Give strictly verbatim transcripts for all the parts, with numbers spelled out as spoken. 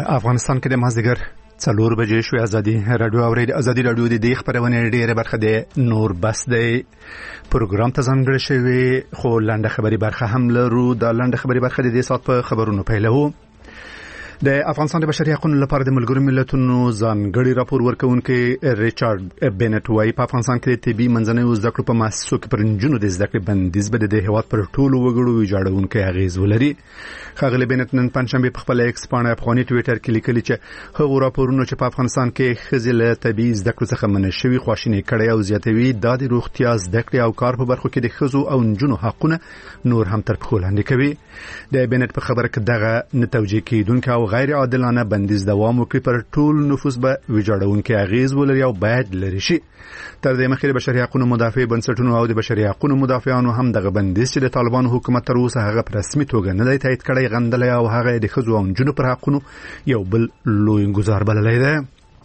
افغانستان کې د مازدیګر څلور بجې شوې ازادي رادیو اورید ازادي رادیو د دې خبرونه ډېره برخه د نور بس دی پروګرام ته ځانګړی شوی خو لنډه خبري برخه هم لرو د لنډه خبري برخه د دې سات په خبرونو پیلو د افغانستان د بشري حقوقو لپاره د ملګرو ملتونو ځانګړي راپور ورکونکي ریچارډ بنټ وايي په افغانستان کې د طبي منځنۍ زده کړو په مؤسسو کې پر نجونو د زده کړې بندیز به د هیواد پر ټولو وګړو ویجاړونکي اغیز ولري. ښاغلي بنټ نن پنځشنبه په خپل ایکس باندې افغاني ټوئیټر کې لیکلي چې هغه راپورونه چې په افغانستان کې ښځې له طبي زده کړو څخه منع شوي خواشیني کړي او زیاتوي د روغتیا زده کړې او کار په برخو کې د ښځو او نجونو حقونه نور هم تر پښو لاندې کوي. د بنټ په خبره کې دغه نتوجه کیدونکو او غیر عادلانه بندیز دوام وکړي پر ټول نفوس به ویجاړونکي اغیز ولري او باید لري شي. تر دې مخکې د بشري حقوقو مدافع بنسټونو او د بشري حقوقو مدافعانو هم دغه بندیز چې د طالبانو حکومت تر اوسه هغه په رسمي توګه نه دی تایید کړی غندلی او هغه د ښځو او نجونو پر حقونو یو بل لوی ګزار بللی دی.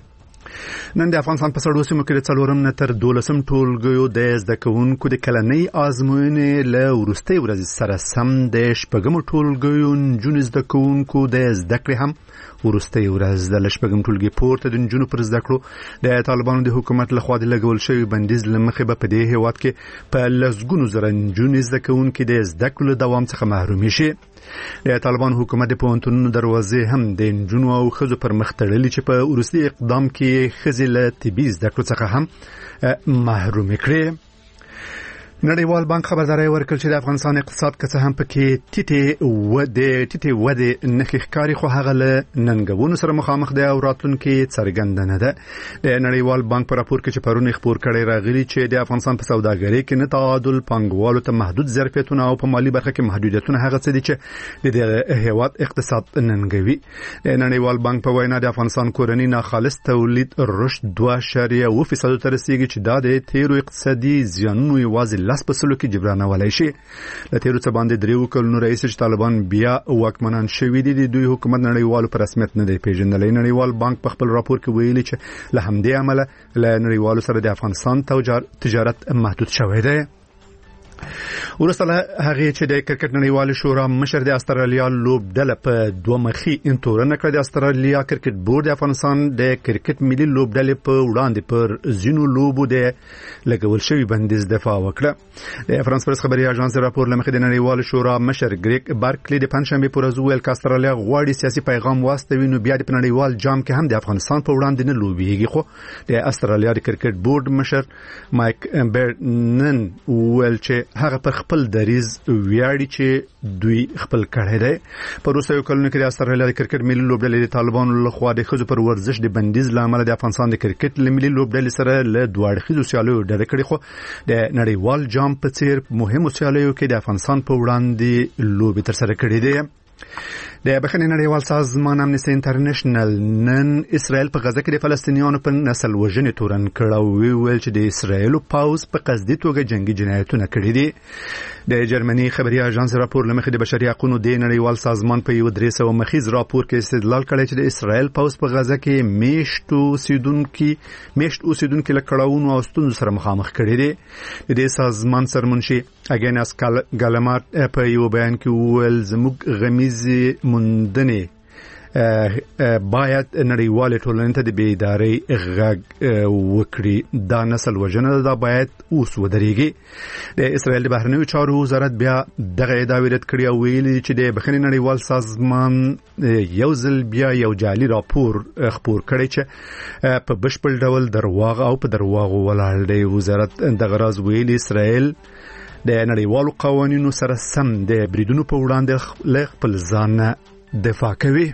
نن د افغانستان په سړو سیمو کې د څلورم نه تر دولسم ټولګیو د زده کوونکو د کلنۍ ازموینې له وروستۍ ورځې سره سم د شپږم ټولګیو نجونو زده کوونکو د زده کړې هم وروستۍ ورځ د شپږم ټولګي پورته د نجونو پر زده کړو د طالبانو د حکومت لخوا د لګول شوی بندیز له مخې به په دې هیواد کې په لسګونو زره نجونې زده کوونکي د زده کړو له دوام څخه محرومې شي. د طالبانو حکومت د پوهنتونونو دروازې هم د نجونو او ښځو پر مخ تړلي چې په وروستي اقدام کې ښځې له طبي زده کړو څخه هم محرومې کړې. نړیوال بانک خبرداري ورکړه چې د افغانستان اقتصاد که څه هم پکې ټیټه وده ټیټه وده نخښ کاری خو هغه له ننګونو سره مخامخ دی او راتلونکي څرګند نه ده. د نړیوال بانک په راپور کې چې پرون خبر کړي راغلي چې د افغانستان په سوداګرۍ کې نه تعادل پانګوالو ته محدود ظرفیتونه او په مالی برخه کې محدودیتونه هغه څه دي چې د هیواد اقتصاد ننګوي. د نړیوال بانک په وینا د افغانستان کورنۍ ناخالص تولید رشد دوه اعشاریه اوه فیصد ته رسیدي چې دا د تیرو اقتصادي زیانونو یوازې لاس په سلو کې جبرانولای شي. د تیرو څه باندې دریو کلونو رئیس چې طالبان بیا واکمنان شوي دي د دوی حکومت نړیوالو په رسمیت نه دی پیژندلی. نړیوال بانک په خپل راپور کې ویلي چې له همدې امله له نړیوالو سره د افغانستان تجارت محدود شوی دی. ورسته هغه چې د کرکټ نړیوال شورا مشر د استرالیا لوبډله په دوه مخي انتورنه کړ. د استرالیا کرکټ بورډ د افغانستان د کرکټ ملي لوبډلې په وړاندې پر زینو لوبو د لګول شوی بندیز دفاع وکړه. د فرانس پرس خبري اژانس راپور لمخې د نړیوال شورا مشر ګریګ بارکلی د پنځشنبه پر ورځ ویل چې استرالیا غواړي سیاسي پیغام واستوي نو بیا د نړیوال جام کې هم د افغانستان په وړاندې نه لوبيږي. خو د استرالیا د کرکټ بورډ مشر مایک برنن ویل چې هغه پر خپل دریز ویاړي چې دوی خپل کړی دی. په وروستیو کلونو کې د استرالیا د کرکټ ملي لوبډلې د طالبانو لخوا د ښځو پر ورزش د بندیز له امله د افغانستان د کرکټ ملي لوبډلې سره له دوه اړخیزو سیالیو ډډه کړې خو د نړیوال جام په څیر مهمو سیالیو کې د افغانستان په وړاندې لوبې ترسره کړې دي. د بخښنې نړیوال سازمان امنیستي انټرنیشنل نن اسرائیل په غزه کې د فلسطینیانو په نسل وژنې تورن کړ او ویل چې د اسرائیل پاوز په قصدي توګه جنگي جنایتونه کړي دي. د جرمني خبري اژانس راپور لمخې د بشري حقوقو د نړیوال سازمان په یو درې سوه مخیز راپور کې استدلال کړی چې د اسرائیل پاوز په غزه کې میشتو اوسیدونکي میشت اوسیدونکي له کړاوونو او ستونزو سره مخامخ کړي دي. د دې سازمان سرمنشي اګیناس ګالمات په یو بیان کې ویل زموږ غمیزي مندنه باید نړیوال ټولنې ته د بیداری غږ وکړي. دا نسل وژنه دا باید اوس ودرېږي. د اسرائیل د بهرنیو چارو وزارت بیا دغه ادعا رد کړې او ویلي چې د بخښنې نړیوال سازمان یو ځل بیا یو جعلي راپور خپور کړی چې په بشپړ ډول درواغ او په درواغ ولاړ دی. وزارت دغه راز ویلي اسرائیل د نړیوالو قوانینو سره سم د بریدونو په وړاندې له خپل ځان دفاع کوي.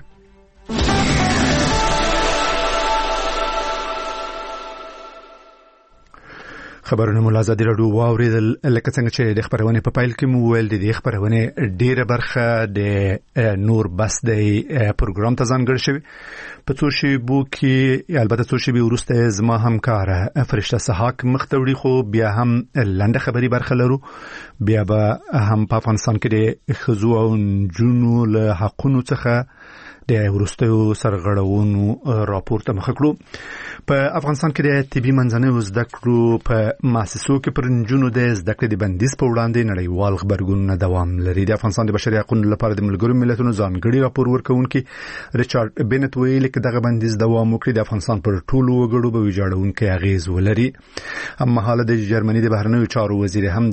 خبرونه مو ازادي رادیو واوریدل لکه څنګه چې د خبرونه په پایل کې مو ویل د خبرونه ډیره برخه د نور بس د پروګرام ته ځانګړی شوی. په څو شی بو کې البته څو شی به ورسته زما همکار فرشته سحاق مختوړي خو بیا هم لنډه خبري برخه لرو. بیا به هم په افغانستان کې د خزو او جنو له حقونو څخه د وروستیو سرغړونو راپور ته مخ کړو. په افغانستان کې د طبي منځنیو زده کړو په مؤسسو کې پر نجونو د زده کړې د بندیز په وړاندې نړیوال غبرګونونه دوام لري. د افغانستان د بشري حقوقو لپاره د ملګرو ملتونو ځانګړي راپور ورکونکي ریچارډ بینټ ویلي چې دغه بندیز دوام وکړي د افغانستان پر ټولو وګړو به ویجاړونکي اغیز ولري. اما حاله د جرمني د بهرنیو چارو وزیر هم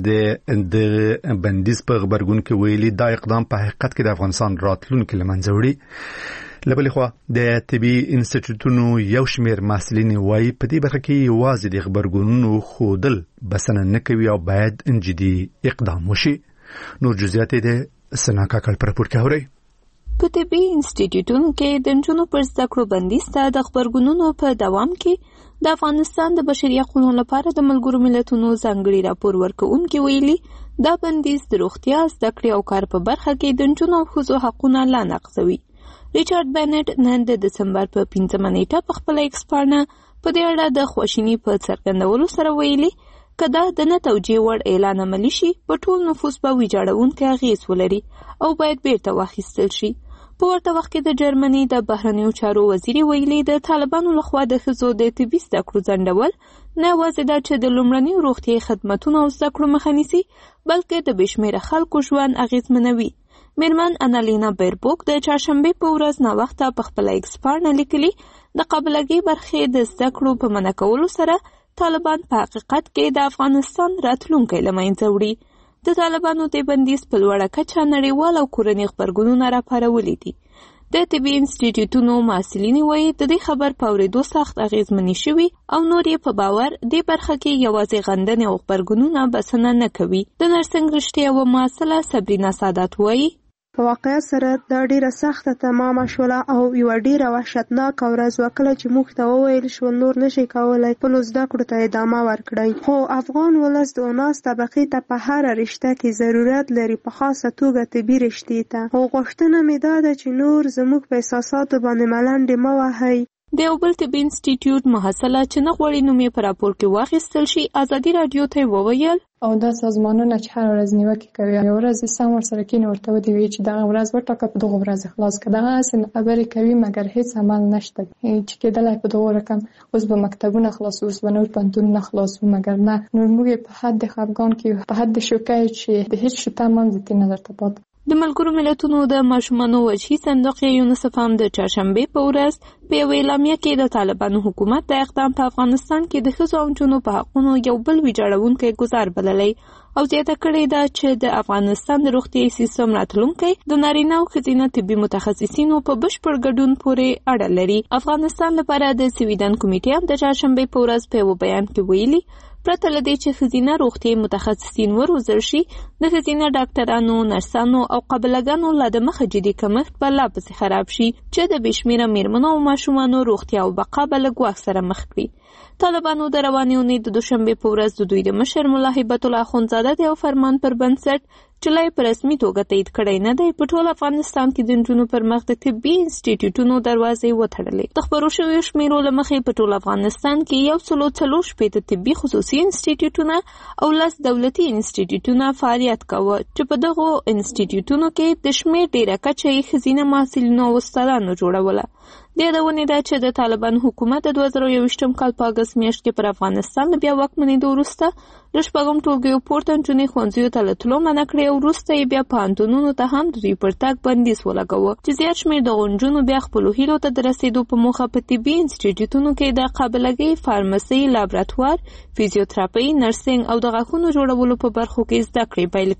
د بندیز په غبرګون کې ویلي دا اقدام په حقیقت کې د افغانستان راتلونکي لمنځه وړي. لبلې خوا د طبي انسټیټیوټونو یو شمېر محصلین وايي په دې برخه کې یوازې د غبرګونونو ښودل بسنه نه کوي او باید جدي اقدام وشي. نور جزئیات د سنا کاکړ په راپور کې اورئ. په طبي انسټیټیوټونو کې د نجونو پر زده کړو بندیز ته د غبرګونونو په دوام کې د افغانستان د بشري حقوقو لپاره د ملګرو ملتونو ځانګړي راپور ورکونکي ویلي دا بندیز د روغتیا، زده کړې او کار په برخه کې د نجونو او ښځو حقونه لا نقضوي. ریچارډ بینټ نن د دسمبر په پنځمه نیټه په خپل ایکس پاڼه په دې اړه د خواشینۍ په څرګندولو سره ویلي که دا د نه توجیه وړ اعلان عملي شي په ټول نفوس به ویجاړونکی اغیز ولري او باید بیرته واخیستل شي. په ورته وخت کې د جرمني د بهرنیو چارو وزیر ویلي د طالبانو لخوا د ښځو د طبي زده کړو ځنډول نه یوازې دا چې د لومړنیو روغتیایي خدمتونو او زده کړو مخه نیسي بلکې د بې شمېره خلکو ژوند اغیزمنوي. میرمن انالینا بیربوک د چهارشنبې په ورځ ناوخته په خپله ایکس پاڼه لیکلي د قابلګۍ برخې د زده کړو په منع کولو سره طالبان په حقیقت کې د افغانستان راتلونکی له منځه وړي. د طالبانو د بندیز په لوړه کچه نړیوال او کورني غبرګونونه راپارولي دي. د طبي انسټیټیوټونو محصلین وایي د دې خبر په اورېدو سخت اغېزمنې شوي او نور یې په باور دې برخه کې یوازې غندنې او غبرګونونه بسنه نه کوي. د نرسنګ رشتې یوه محصله صبرینا سادات وایي په واقعیت سره دا ډیره سخته تمامه شوله او یوه ډیره وحشتناکه ورځ وه کله چې موږ ته وویل شول نور نشئ کولی خپلو زده کړو ته ادامه ورکړئ. خو افغان ولس د اوناس طبقې ته په هره رشته کې ضرورت لري، په خاصه توګه طبي رشتې ته. خو غوښتنه مې دا ده چې نور زموږ په احساساتو باندې ملنډې مه وهئ. د یو بل طبي انسټیټیوټ محصله چې نه غواړي نوم یې په راپور کې واخیستل شي ازادي راډیو ته یې وویل او دا سازمانونه چې هر ورځ نیوکې کوي یو ورځ سم ورسره کېني ورته ودرېږي چې دغه ورځ وټاکه په دغه ورځ خلاص کړه. دغه هسې خبرې کوي مګر هېڅ عمل نشته چې کېدلی په دغه رقم اوس به مکتبونه خلاصو، اوس به نور پوهنتونونه خلاصو، مګر نه نور موږ یې په حد خفګان کې په حد شوکه چې د هېڅ شي تم هم د نظر ته پاتې. د ملګرو ملتونو د ماشومانو وجهي صندوق یونیسف هم د چهارشنبې په ورځ په یوه اعلامیه کې د طالبانو حکومت د اقدام په افغانستان کې د ښځو او نجونو په حقونو یو بل ویجاړونکی ګزار بللی او زیاته کړې ده چې د افغانستان د روغتیایي سیستم راتلونکی د نارینه او ښځینه طبي متخصصینو په بشپړ ګډون پورې اړه لري. افغانستان لپاره د سویډن کمیټې هم د چهارشنبې په ورځ په یوه بیان کې ویلي پرته له دې چې ښځینه روغتیایي متخصصین وروزل شي د ښځینه ډاکټرانو، نرسانو او قابلګانو لا د مخه جدي کمښت به لا پسې خراب شي چې د بې شمېره میرمنو او ماشومانو روغتیا او بقا به له ګواښ سره مخ کړي. طالبانو د روانې اونۍ د دوشنبې په ورځ د دوی د مشر ملا هیبت الله اخندزاده د یو فرمان پر بنسټ چې لا یې په رسمي توګه تایید کړی نه دی په ټول افغانستان کې د نجونو پر مخ د طبي انسټیټیوټونو دروازې وتړلې. د خپرو شویو شمیرو له مخې په ټول افغانستان کې یو سلو څلور شپېته طبي خصوصي انسټیټیوټونه او لس دولتي انسټیټیوټونه فعالیت کوه چې په دغو انسټیټیوټونو کې د شمېر ډېره کچه یې ښځینه محصلینو او استادانو جوړوله. د یادونې ده چې د طالبان حکومت د دوه زره یوویشتم کال په اګست میاشت کې پر افغانستان له بیا واکمنېدو وروسته د شپږم ټولګیو پورته نجونې ښوونځیو ته له تلو منع کړې او وروسته یې بیا پوهنتونونو ته هم د دوی پر تګ بندیز ولګاوه چې زیات شمېر دغو نجونو بیا خپلو هیلو ته د رسېدو په موخه په طبي انسټیټیوټونو کې د قابلګۍ، فارمسۍ، لابراتوار، فزیوتراپۍ، نرسنګ او د غاښونو جوړولو په برخو کې زده کړې پیل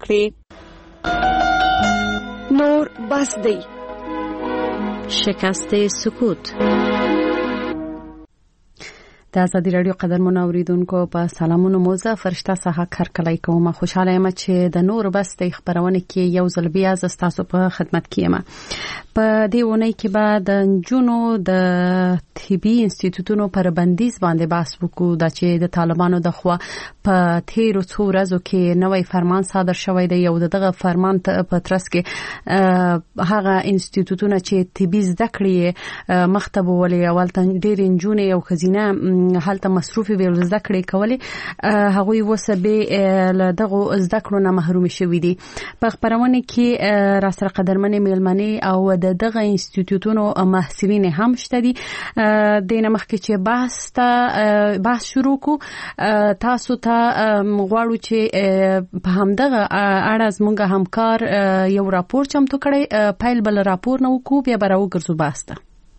کړې. نور بس دی شکست سکوت. د ازادي راډیو قدرمن اوریدونکو په سلامونو موزه فرشته صحه هرکلی کوم. خوشاله یم چې د نور بس د خبرونه کې یو ځل بیا ز تاسو په خدمت کې یم. په دې ونې کې به د جنونو د طبي انسټیټیوټونو پر بندیز باندې بحث وکړو د چې د طالبانو د خوا په تیرو څو ورځو کې نوې فرمان صادر شوی دی. یو دغه فرمان په ترڅ کې هغه انسټیټیوټونه چې طبي زده کړې مخته بولې اول ته ډېر نجونې او ښځینه هلته مصروف وي زده کړې کولې هغوی وسبه له دغه زده کړو نه محروم شوي دي. په خبرونه کې را سره قدرمنې میلمنې او د دغه انسټیټیوټونو محصلین هم شته دي. د نمخکې چې بحث ته بحث شروع کو تاسو ته غواړو چې په همدغه اړه زموږ همکار یو راپور چمتو کړی، پایل بل راپور نو کو بیا براو ګرځو باسته.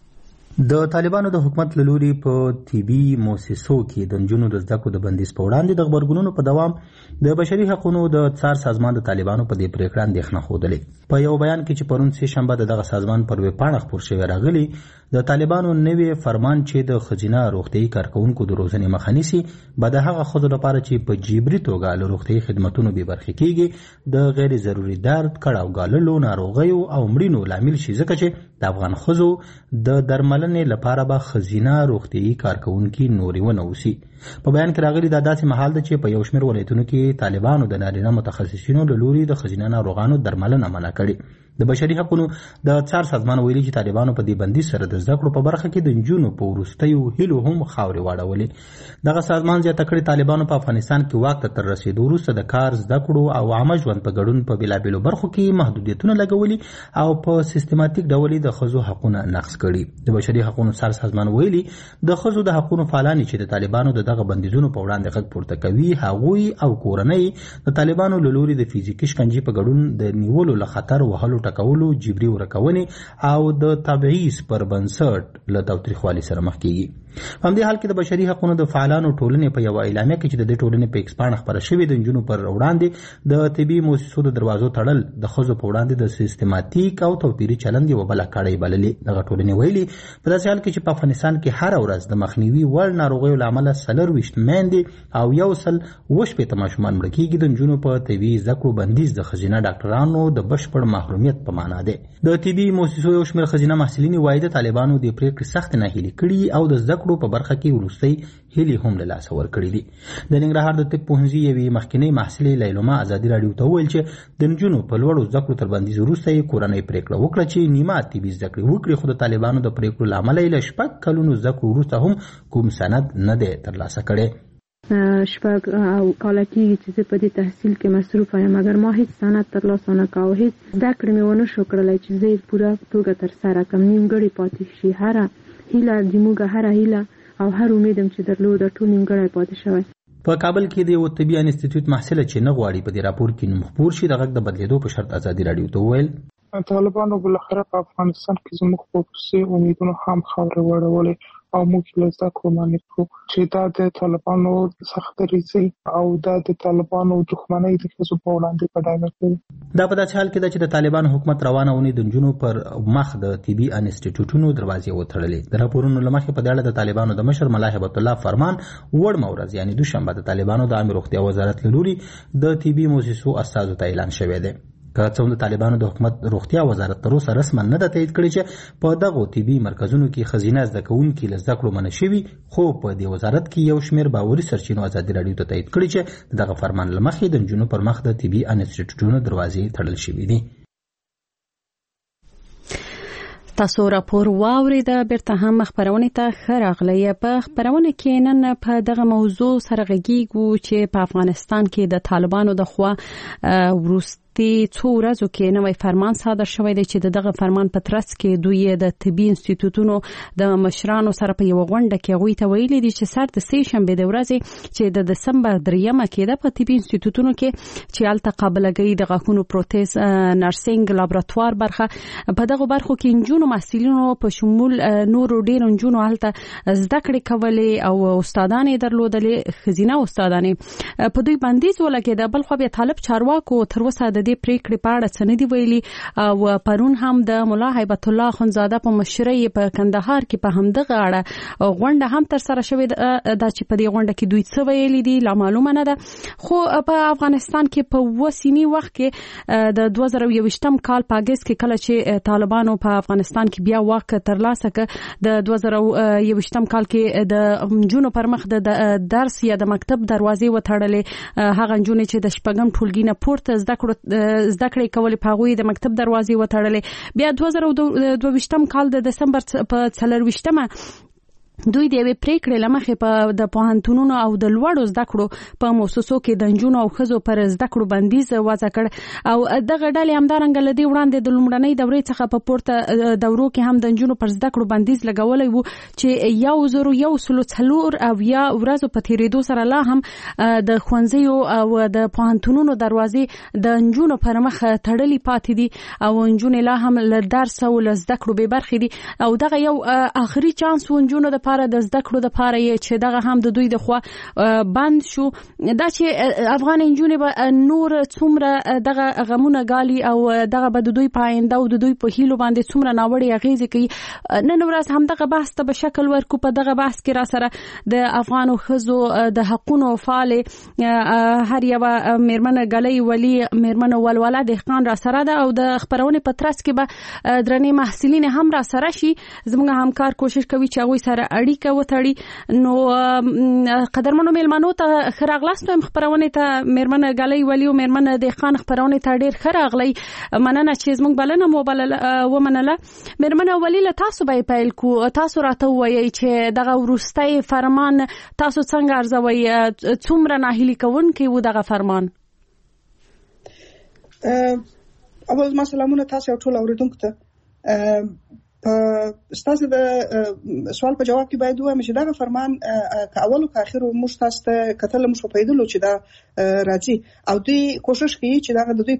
د طالبانو د حکومت له لوري په طبي مؤسسو کې د نجونو د زده کړو د بندیز په وړاندې د خبرګونونو په دوام د بشري حقوقو د څار سازمان د طالبانو په دې پریکړه اندېښنه ښودلې. په یو بیان کې چې پرون سه شنبه د دغه سازمان پر ویب پاڼه خپور شوی راغلی، د طالبانو نوې فرمان چې د خزینه روغتيایي کارکونکو د روزنې مخه نیسي به د هغه خزو لپاره چې په جبري توګه له روغتيایي خدماتونو بې برخې کیږي د غیر ضروري درد، کړاو ګاللو، ناروغیو او مړینو لامل شي، ځکه چې د افغان خزو د درملنې لپاره به خزینه روغتيایي کارکونکي نوري ونه وسی. په بیان کې راغلي دا داسې محال ده چې په یو شمېر ولایتونو کې طالبانو د نارینه متخصصینو له لوري د خزینه ناروغانو درملنه منع کړې. د بشري حقوقو د څار سازمان ویلي چې طالبانو په دې بندیز سره د زده کړو په برخه کې د نجونو په وروستیو هیلو هم خاورې واړولې. دغه سازمان زیاته کړې طالبانو په افغانستان کې واک ته تر رسیدو وروسته د کار، زده کړو او عامه ژوند په ګډون په بېلابېلو برخو کې محدودیتونه لګولي او په سیستماتیک ډول د ښځو حقونه نقض کړي. د بشري حقوقو څار سازمان ویلي د ښځو د حقوقو فعالان چې د طالبانو د دغه بندیزونو په وړاندې غږ پورته کوي، هغوی او کورنۍ د طالبانو له لوري د فزیکي شکنجې په ګډون د نیولو له خطر وهلو، ټکولو، جبري ورکونې او د تبعیض پر بنسټ له تاوتریخوالي سره مخ کیږي. په همدې حال کې د بشري حقوقو د فعالانو ټولنې په یو اعلامیه کې چې د دې ټولنې په ایکس پاڼه خپره شوې د نجونو پر وړاندې د طبي مؤسسو د دروازو تړل د ښځو په وړاندې د سیستماتیک او توپیري چلند یوه بله کړۍ بللې. دغه ټولنې ویلي په داسې حال کې چې په افغانستان کې هره ورځ د مخنیوي وړ ناروغیو له امله څلرویشت میندې او یو سل اووه شپېته ماشومان مړه کېږي، د نجونو په طبي زده کړو بندیز د ښځینه ډاکټرانو د بشپړ محرومیت په معنا دی. د طبي مؤسسو یو شمېر ښځینه محصلینې وایي د طالبانو د پریکړې سخت ناهیلي کړي او د زده کړو په برخه کې وروستۍ هیلې هم له لاسه ورکړي دي. د ننګرهار د طب پوهنځي یوې مخکینۍ محصلې لیلما ازادي راډیو ته وویل چې د نجونو په لوړو زده کړو تر بندیز وروسته یې کورنۍ پریکړه وکړه چې نیمه طبي زده کړې وکړي، خو د طالبانو د پریکړو له امله یې له شپږ کلونو زده کړو وروسته هم کوم سند نه دی ترلاسه کړی. شپږ او کاله کېږي چې زه په دې تحصیل کې مصروفه یم، مګر ما هیڅ سند ترلاسه نه کړ او هیڅ زده کړې مې ونه شو کړلی چې زه یې پوره توګه ترسره کړم. نیمګړې پاتې شي. هره هیله زموږ هره هیله او هر امیدم چې درلوده ټول نیمګړی پاتې شوی. په کابل کې د یو طبي انسټیټیوټ محصله چې نه غواړي په دې راپور کې نوم خپور شي د غږ د بدلېدو په شرط ازادي راډیو ته وویل طالبانو بالاخره په افغانستان کې زموږ په پرسې امیدونه هم خاورې واړولې او موږ له زده کړو منع کړو چې دا د طالبانو سخت دریځي او دا د طالبانو دښمنۍ د ښځو په وړاندې په ډاګه کوي. دا په داسې حال کې ده چې د طالبانو حکومت روانه اونۍ د نجونو پر مخ د طبي انسټیټیوټونو دروازې وتړلې. د راپورونو له مخې په دې اړه د طالبانو د مشر ملا هبت الله فرمان وړمه ورځ یعنې دوشنبه د طالبانو د عامه روغتیا وزارت له لوري د طبي مؤسسو استازو ته اعلان شوی دی. که څوم د طالبانو د حکومت روغتیا وزارت تر اوسه رسما نه ده تایید کړې چې په دغو طبي مرکزونو کې ښځینه زده کوونکي له زده کړو منع شوي، خو په دې وزارت کې یو شمېر باوري سرچینو ازادي راډیو ته تایید کړي چې دغه فرمان له مخې د نجونو پر مخ د طبي انسټیټیوټونو دروازې تړل شوي دي. تاسو راپور واورید بیرته هم خبرونه ته خراغلی. په خبرونه کې نن په دغه موضوع سره غږیږو چې په افغانستان کې د طالبانو د خوا وروست د څو ورځو کې نوې فرمان صادر شوی دی چې دغه فرمان په ترڅ کې دوی د طبي انسټیټیوټونو د مشرانو سره په یو غونډه کې غوي ته ویلي دي چې سر د سې شنبه د ورځې چې د دسمبر دریمه کې د په طبي انسټیټیوټونو کې چې الته قابلګي د غاښونو پروتز، نرسنګ، لابراتوار برخه په دغه برخو کې انجونو محصلینو په شمول نور ډیر انجونو الته زده کړې کولې او استادانې درلودلې، خزینه استادانې په دوی بندیز ولګېد. بل خو بیا طالب چارواکو تر اوسه د دې پریکړې په اړه څه نه دي ویلي او پرون هم د ملا هیبت الله خنزاده په مشرۍ په کندهار کې په همدغه اړه غونډه هم تر سره شوې ده چې په دې غونډه کې دوی څه ویلي دي لا معلومه نه ده. خو په افغانستان کې په وسینی وخت کې د دوه زره یوویشتم کال په اگست کې کله چې طالبانو په افغانستان کې بیا واک ترلاسه کړ، د دوه زره یوویشتم کال کې د جنونو پر مخ د درس یا د مکتب دروازې وتړلې. هغه جنونې چې د شپږم ټولګي نه پورته زده کړو زده کړې کولې په هغوی د مکتب دروازې وتړلې. بیا دوه زره دوه ویشتم کال د دسمبر په څلرویشتمه دوی د یوې پریکړې لمخې په د پوهنتونونو او د لوړو زده کړو په مؤسسو کې د نجونو او ښځو پر زده کړو بندیز وضع کړ او دغه ډلې همدارنګه له دې وړاندې د لومړنۍ دورې څخه په پورته دورو کې هم د نجونو پر زده کړو بندیز لګولی و چې یو زرو یو سلو څلور او یا ورځو په تېرېدو سره لا هم د ښوونځیو او د پوهنتونونو دروازې د نجونو پر مخ تړلې پاتې دي او نجونې لا هم له درس او له زده کړو بې برخې دي او دغه یو آخري چانس و نجونو د د زده کړو د پاره یې چې دغه هم د دوی د خوا بند شو. دا چې افغان نجونې به نور څومره دغه غمونه ګالي او دغه به د دوی په آینده او د دوی په هیلو باندې څومره ناوړې اغیزې کوي. نن ورځ هم دغه بحث ته به شکل ورکو. په دغه بحث کې را سره د افغانو ښځو د حقونو فعالې هر یوه میرمن ګلۍ ولي، میرمن ولوله دهقان را سره ده او د خپرونې په ترڅ کې به درنې محصلین هم را سره شي. زموږ همکار کوشش کوي چې هغوی سره اړیکه وتړي. نو قدرمنو میلمنو ته ښه راغلاست وایم خپرونې ته. میرمن ګلۍ ولي او میرمن دهقان خپرونې ته ډېر ښه راغلی. مننه چې زموږ بلنه مو ومنله. میرمن ولي له تاسو به یې پیل کړو. تاسو راته ووایئ چې دغه وروستی فرمان تاسو څنګه ارزوئ؟ څومره ناهیلي کوونکی و دغه فرمان؟ اول ما سلامونه تاسو او ټول اوریدونکو ته. په ستاسو د سوال په جواب کې باید وایم چې دا فرمان که اول او که اخر موږ تاسو ته کتل موږ په پیدلو چې دا راځي او دوی کوشش کوي چې دا د دوی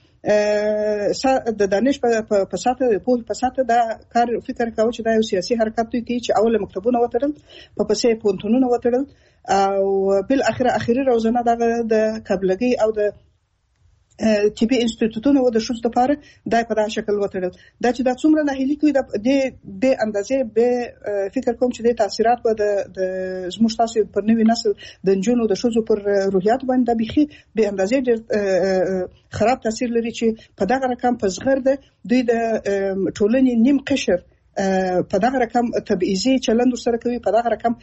په د دانش په ساته په په ساته دا کار فکر کاوه چې دا یو سیاسي حرکت دوی کوي چې اول مکتبونه وتړل په پسې پونتونونه وتړل او بل اخر اخري روزنه دا د قبلګي او د طبي انسټیټیوټونو و د شوز لپاره دا په داسې شکل وتړل. دا چې دا څومره ناهیلي کوي د دې اندازې به فکر کوم چې د تاثیرات به د زموږ تاسو پر نوي نسل د نجونو د شوزو پر روحیات باندې د بيخي به اندازې ډېر خراب تاثیر لري چې په دغه رقم په زغر ده دوی د ټولنې نیم قشر په دغه رقم تبعیضي چلند سره کوي، په دغه رقم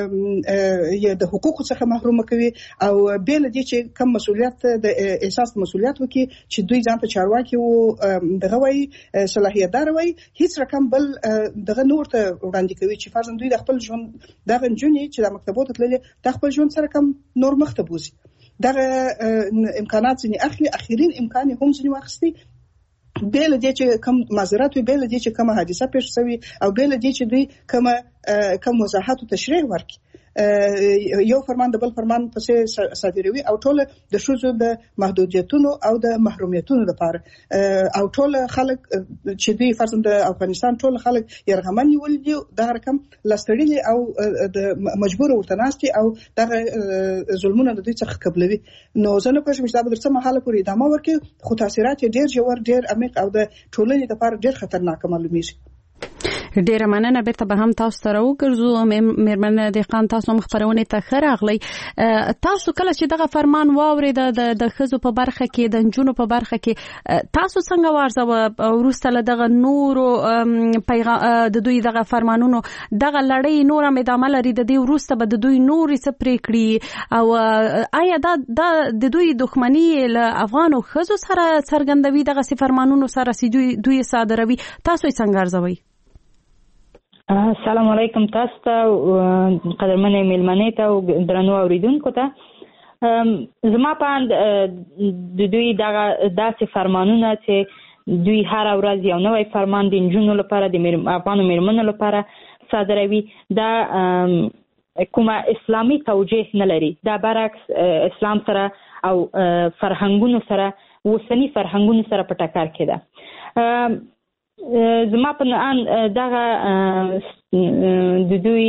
یا د حقوقو څخه محروم کوي او بیل دي چې کم مسولیت د احساس مسولیت وکي چې دوی ځان ته چارواکي او دغه وای صلاحیتدار وای هیڅ رقم بل دغه نور ته وړاندې کوي چې فرضاً دوی د خپل ژوند دغه جنونی چې د مکتبونو تللي د خپل ژوند سره کم نور مخته بوزي. دغه امکانات ځنی اخلي اخیرین امکان هم ځنی واخستي بیل دي چې کم معذرت وي، بیل دي چې کومه حادثه پیښ شوی او بیل دي چې دوی کومه کوم وضاحت او تشریح ورکړي. یو فرمان د بل فرمان پسې صادروي او ټول د شوزو د محدودیتونو او د محرومیتونو لپاره او ټول خلک چې دوی فرضاً د افغانستان ټول خلک يرغمن نیول دي د رقم لاستړي او د مجبور ورتناستي او د ظلمونو د دوی څخه قبلوي. نو زه نه پوهیږم چې دا به تر څه مهاله پورې ادامه ورکړي، خو تاثیرات ډېر ژور ډېر عمیق او د ټولنې لپاره ډېر خطرناک معلومیږي. ډیره مننه. بیرته به هم تاسو سره وګرځو. میرمن دهقان تاسو هم خبرونه ته ښه راغلی. تاسو کله چې دغه فرمان واورید د ښځو په برخه کې د نجونو په برخه کې تاسو څنګه وارزوه وروسته له دغه نورو پیغام د دوی دغه فرمانونو دغه لړۍ نور هم ادامه لري؟ د دې وروسته به د دوی نورې څه پریکړې او آیا دا د دوی دښمني له افغانو ښځو سره څرګندوي دغه فرمانونو سره چې دوی دوی صادروي؟ تاسو یې څنګه ارزوئ؟ السلام علیکم تاسو ته قدرمنې میلمنې ته او درنو اوریدونکو ته. زما په د دوی دغه داسې فرمانونه چې دوی هر ورځ یو نوی فرمان د نجونو لپاره د افغانو میرمنو لپاره صادروي دا کومه اسلامي توجیه نه لري. دا برعکس اسلام سره او فرهنګونو سره اوسنی فرهنګونو سره په ټکر کې ده. زما په نان دغه د دوی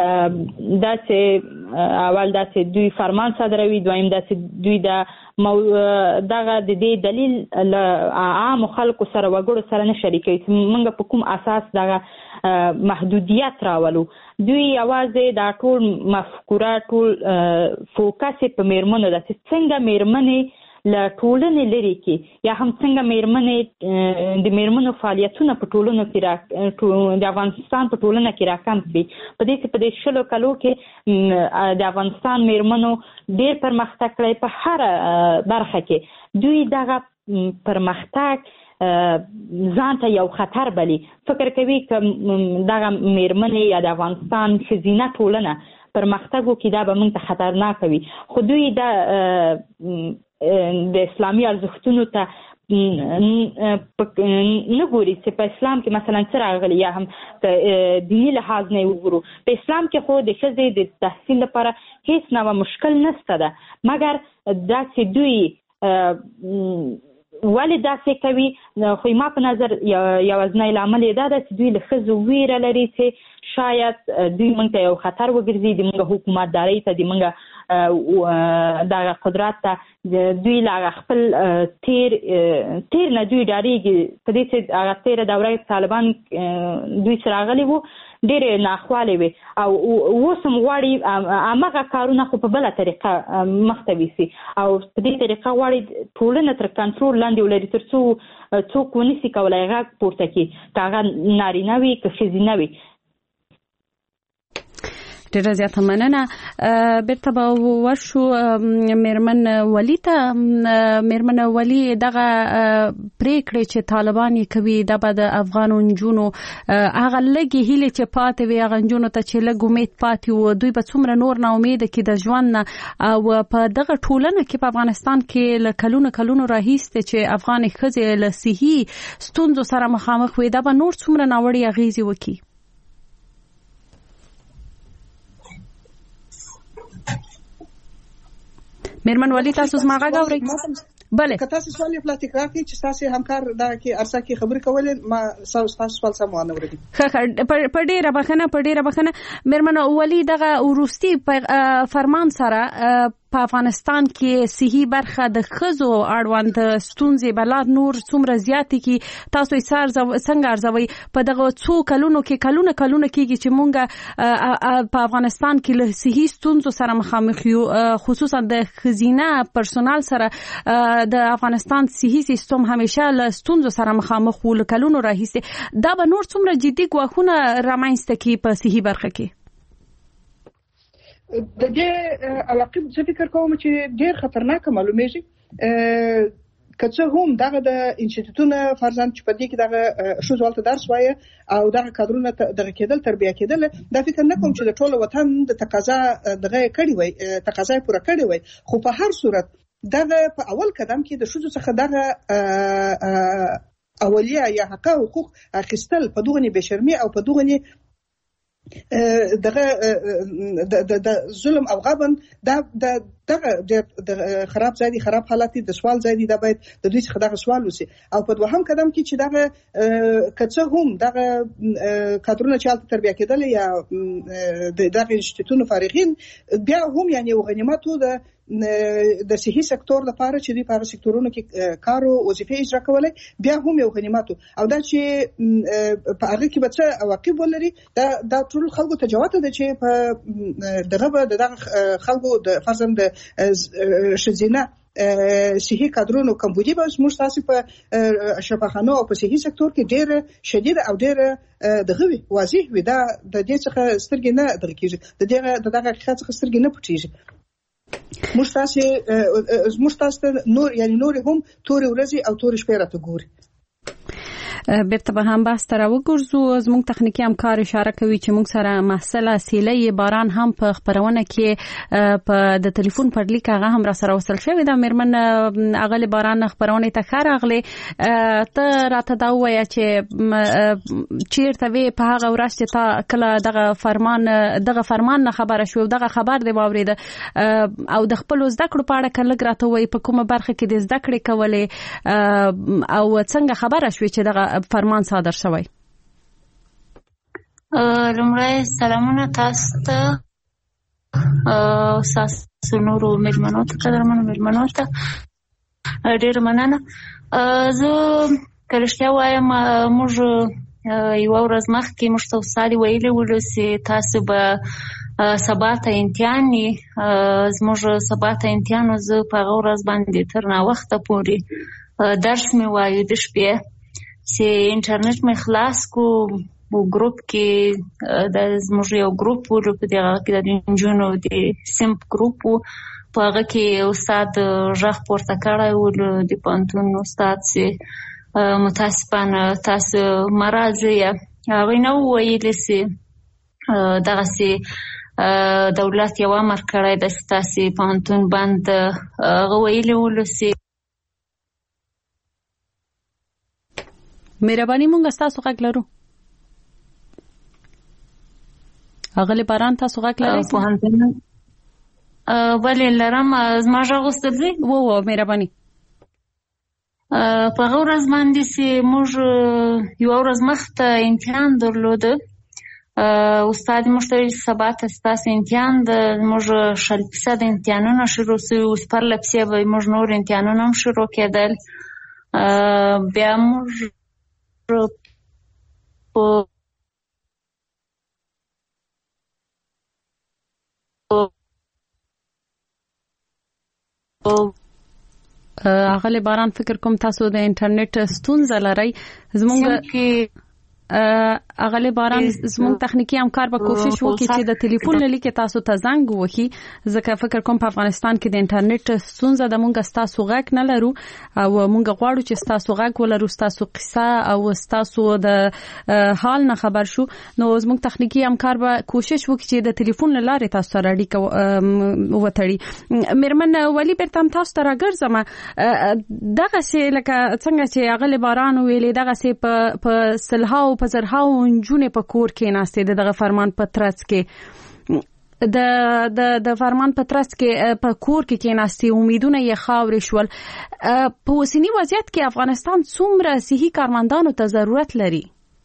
داسې اول داسې دوی فرمان صادروي، دویم داسې دوی د دغه د دې دلیل له عام خلکو سره وګړو سره نه شریکوي چې موږ په کوم اساس دغه محدودیت راولو. دوی یوازې دا ټول مفکوره ټول فوکس په میرمنو ده چې څنګه میرمنې له ټولنې لري کې یا هم څنګه میرمنې د میرمنو فعالیتونه په ټولنو کې د افغانستان په ټولنه کې راکم کړي. په دې په دې شلو کلو کې د افغانستان میرمنو ډېر پرمختګ کړی په هر برخه کې. دوی دغه پرمختګ ځان ته یو خطر بلی. فکر کوي که دغه میرمنې یا د افغانستان ښځینه ټولنه پرمختګ وکړي دا به موږ ته خطرناک وي. خو دوی د د اسلامي ارزښتونو ته نه ګوري چې په اسلام کې مثلا څه راغلي یا هم دیني لحاظ نه وګورو. په اسلام کې خو د ښځې د تحصیل لپاره هیڅ نوع مشکل نشته ده، مګر دا چې دوی ولې داسې کوي خو ما په نظر یوازینی لامل یې دا ده چې دوی له ښځو ویره لري چې شاید دوی موږ ته یو خطر وګرځي، د موږ حکومتدارۍ ته، د موږ دغه قدرت ته دوی له هغه خپل تیر تیر نه دوی ډارېږي. په دې چې هغه تېره دوره طالبان دوی چې راغلي وو ډېرې ناخوالې وې او اوس هم غواړي همغه کارونه خو په بله طریقه مخته ویسي او په دې طریقه غواړي ټولنه تر کنټرول لاندې ولري تر څو څوک ونسي کولی غږ پورته کړي، که هغه نارینه وي که ښځینه وي. ډیره زیاته مننه. بیرته به ورشو میرمن ولی ته. میرمن ولی دغه پریکړې چې طالبان یې کوي دا به د افغان نجونو هغه لږې هیلې چې پاتې وي هغه نجونو ته چې لږ امید پاتې و دوی به څومره نور نا امیده کې د ژوند نه او په دغه ټولنه کې په افغانستان کې له کلونو کلونو راهیسته چې افغان ښځې له صحي ستونزو سره مخامخ وي دا به نور څومره ناوړې اغیزې وکړي. میرمن ولی تاسو زما غږ اورئ؟ بله. که تاسو سوال یې پلا تکرار کړئ چې تاسو همکار دا کې ارسا کې خبرې کولې ما تاسو سوال سم وانه ورغی. ښه په ډیره بخښنه په ډیره بخښنه میرمن ولی دغه وروستي فرمان سره په افغانستان کې صحي برخه د ښځو اړوند ستونزې بلا نور څومره زیاتې کی تاسو یې څنګه ارزوي؟ په دغه څو کلونو کې کلونه کلونه کېږي چې مونږ په افغانستان کې له صحي ستونزو سره مخامخ یو، خصوصا د ښځینه پرسونال سره د افغانستان صحي سیستم همیشه له ستونزو سره مخامخ و له کلونو راهیسې. دا به نور څومره جدي ګواښونه رامنځته کړي په صحي برخه کې؟ د دې علاقه څه فکر کوم چې ډېر خطرناک معلومیږي. که څه هم دغه د انسټیټیوټونو فرضاً چې په دې کې دغه ښځو هلته درس وایي او دغه کادرونه دغه کېدل تربیه کېدل، دا فکر نه کوم چې د ټول وطن د تقاضا دغه کړی وي تقاضا پوره کړی وي. خو په هر صورت دغه په اول قدم کې د ښځو څخه دغه اولیه یا حق حقوق اخیستل په دغه بشرمي او په دغه دغه د ظلم او غبن دا دغه د خراب ځای دی، خراب حالت دی، د سوال ځای دی، دا باید د دوی څخه دغه سوال وسی. او په دوهم قدم کې چې دغه کڅه هم دغه کادرونه چې حالت تربیه کېدل یا دغه انسټیټیوټونو فارغین بیا هم یعنی یو غنیمت و د د صحي سکتور لپاره چې دوی په هغه سکتورونو کې کار او وظیفې اجرا کولای بیا هم یو غنیمت او دا چې په هغه کې به څه عواقب ولري دا دا ټول خلکو ته جواب ده چې په دغه دغه خلکو د فرضاً د شذینه صحي کادرونو کمبودي به موږ تاسو په شفاخانو او په صحي سکتور کې ډېر شدید او ډېر دغه واضح وي. دا د دې څخه سترګې نه دغه کېږي، د دغه دغه حقیقت څخه سترګې نه پټېږي. موږ تاسو موږ تاسو نور یعنی نور هم تورې ورځې او تورې شپې راته ګوري. بیرته به هم بحث تر وګورځو. زموږ تخنیکی همکار اشاره کوي چې موږ سره مسله سیلې باران هم په خبرونه کې په د ټلیفون پر لیک هغه هم را سره وصل شوی دا. میرمن اغل باران خبرونه ته خیر اغله ته راته دا وایي چې چیرته وی په هغه ورځ چې تا کله دغه فرمان دغه فرمان نه خبره شو دغه خبر دی واورید او د خپل زده کړو په اړه کله راته وایي په کومه برخه کې د زده کړې کولې او څنګه خبره شوې چې دغه فرمان صادر شوی؟ لومړی سلامونه تاسو ته او تاسو نورو مېلمنو ته قدرمنو مېلمنو ته ډېر مننه. زه که رښتیا وایم موږ یوه ورځ مخکې موږ ته استاد ویلي وو چې تاسو به سبا ته امتحان یې زموږ سبا ته امتحان زه په هغه ورځ باندې تر ناوخته پورې درس مې وایو د شپې چې انټرنیټ مې خلاص کو په ګروپ کې د زموږ یو ګروپ وو په دغه کې د نجونو د سیمپ ګروپ وو په هغه کې استاد غږ پورته کړی و د پوهنتون استاد چې متاسفانه تاسو مرض یا هغه نو ویل سي دغه سي دولت یو امر کړی د ستاسي پانتون بند هغه ویل ولسي مهرباني مونږ تاسو غږ لرو اغلی باران تاسو غږ لرئ پوهنتون ولې لرم زما غږ واستل وو وو مهرباني په هغه ورځ باندې چې موږ یو ورځ مخته امتحان درلود استاد موږ ته ویل سبا ته ستاسو امتحان د موږ شل فیصد امتحانونه شروع شوي اوس پرله پسې به موږ نور امتحانونه هم شروع کېدل بیا موږ په اغلی باران فکر کوم تاسو د انټرنیټ ستونزه لرئ زموږ اغلی باران زموږ تخنیکی همکار به کوشش وکړي چې د ټلیفون لیکه تاسو ته زنګ ووهي ځکه فکر کوم په افغانستان کې د انټرنیټ ستونزه د مونږ تاسو غږ نه لرو او مونږ غواړو چې تاسو غږ ولرو تاسو قصه او تاسو د حال نه خبر شو نو زموږ تخنیکی همکار به کوشش وکړي چې د ټلیفون لارې تاسو سره اړیکه وتړي مرمن ولی برتم تاسو ته راګرځم دغه شی لکه څنګه چې اغلی باران ویلې دغه شی په سلهاو په زرهاو نجونې په کور کې ناستې دغه فرمان په ترڅ کې د د د فرمان په ترڅ کې په کور کې کې ناستې امیدونه یې خاورې شول په اوسنی وضعیت کې افغانستان څومره صحي کارمندانو ته ضرورت لري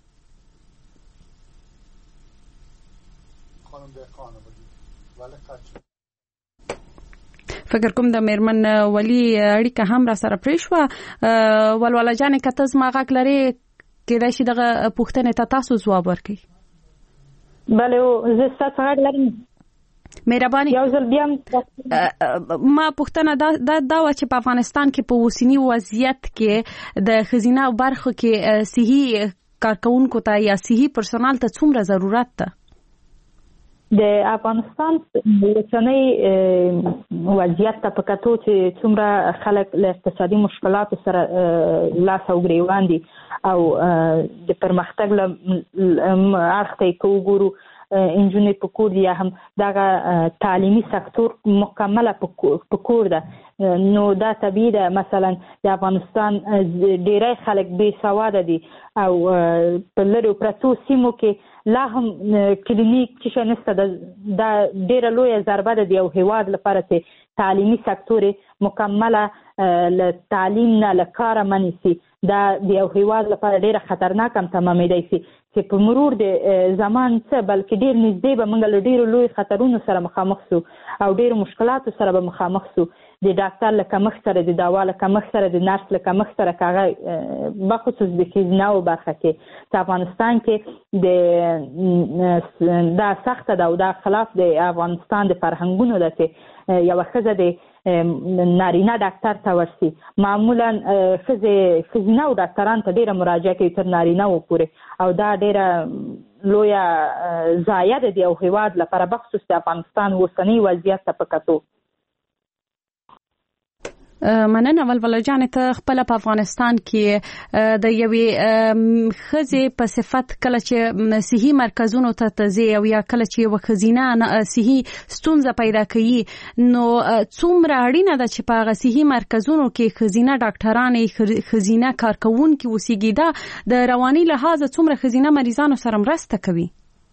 فکر کوم د میرمن ولی اړیکه هم را سره پرې شوه ولوله جانې که ته زما غږ لرې کېدای شي دغه پوښتنې ته تاسو ځواب ورکړئ بله زه ستاسو غږ لرم مهرباني یو ځل بیا ما پوښتنه دا دا و چې په افغانستان کې په اوسنی وضعیت کې د ښځینه برخو کې صحي کارکونکو ته یا صحي پرسونال ته څومره ضرورت ده د افغانستان اوسنی وضعیت ته په کتو چې څومره خلک له اقتصادي مشکلاتو سره لاس او ګریوان دي او د پرمختګ له اړخ ته که وګورو انجونې په کور دي یا هم دغه تعلیمي سکتور مکمله په کور ده نو دا طبیعي ده مثلا د افغانستان ډیری خلک بې سواده دي او په لرې پرتو سیمو کې لا هم کلینیک چې شی نشته دا ډیره لویه ضربه ده د یو هیواد لپاره چې تعلیمي سکتور مکمله له تعلیم نه له کاره منې سي دا د یو هیواد لپاره ډیره خطرناک هم تمامېدی سي چې په مرور د زمان څه بلکې ډیر نږدې به موږ له ډیرو لوی خطرونو سره مخامخ سو او ډیرو مشکلاتو سره به مخامخ سو د ډاکټر له کمښت سره د دوا له کمښت سره د نرس له کمښت سره کاغه بخصوص د ښځیناو برخه کې په افغانستان کې د دا سخته ده او دا خلاف د افغانستان د فرهنګونو ده چې یوه ښځه د نارینه ډاکټر ته ورسي معمولا ښځې ښځیناو ډاکټران ته ډیره مراجعه کوي تر نارینهو پورې او دا ډیره لویه ضایعه ده د یو هیواد لپاره بخصوص د افغانستان اوسنی وضعیت ته په کتو مننه ولوله جان ته خپل په افغانستان کې د یوې ښځې په صفت کله چې صحي مرکزونو ته تځي او یا کله چې یو ښځینه صحي ستونزه پیدا کوي نو څومره اړینه ده چې په هغه صحي مرکزونو کې ښځینه ډاکټرانې ښځینه کارکونکي اوسیږي دا د رواني لحاظ څومره ښځینه مریضانو سره مرسته کوي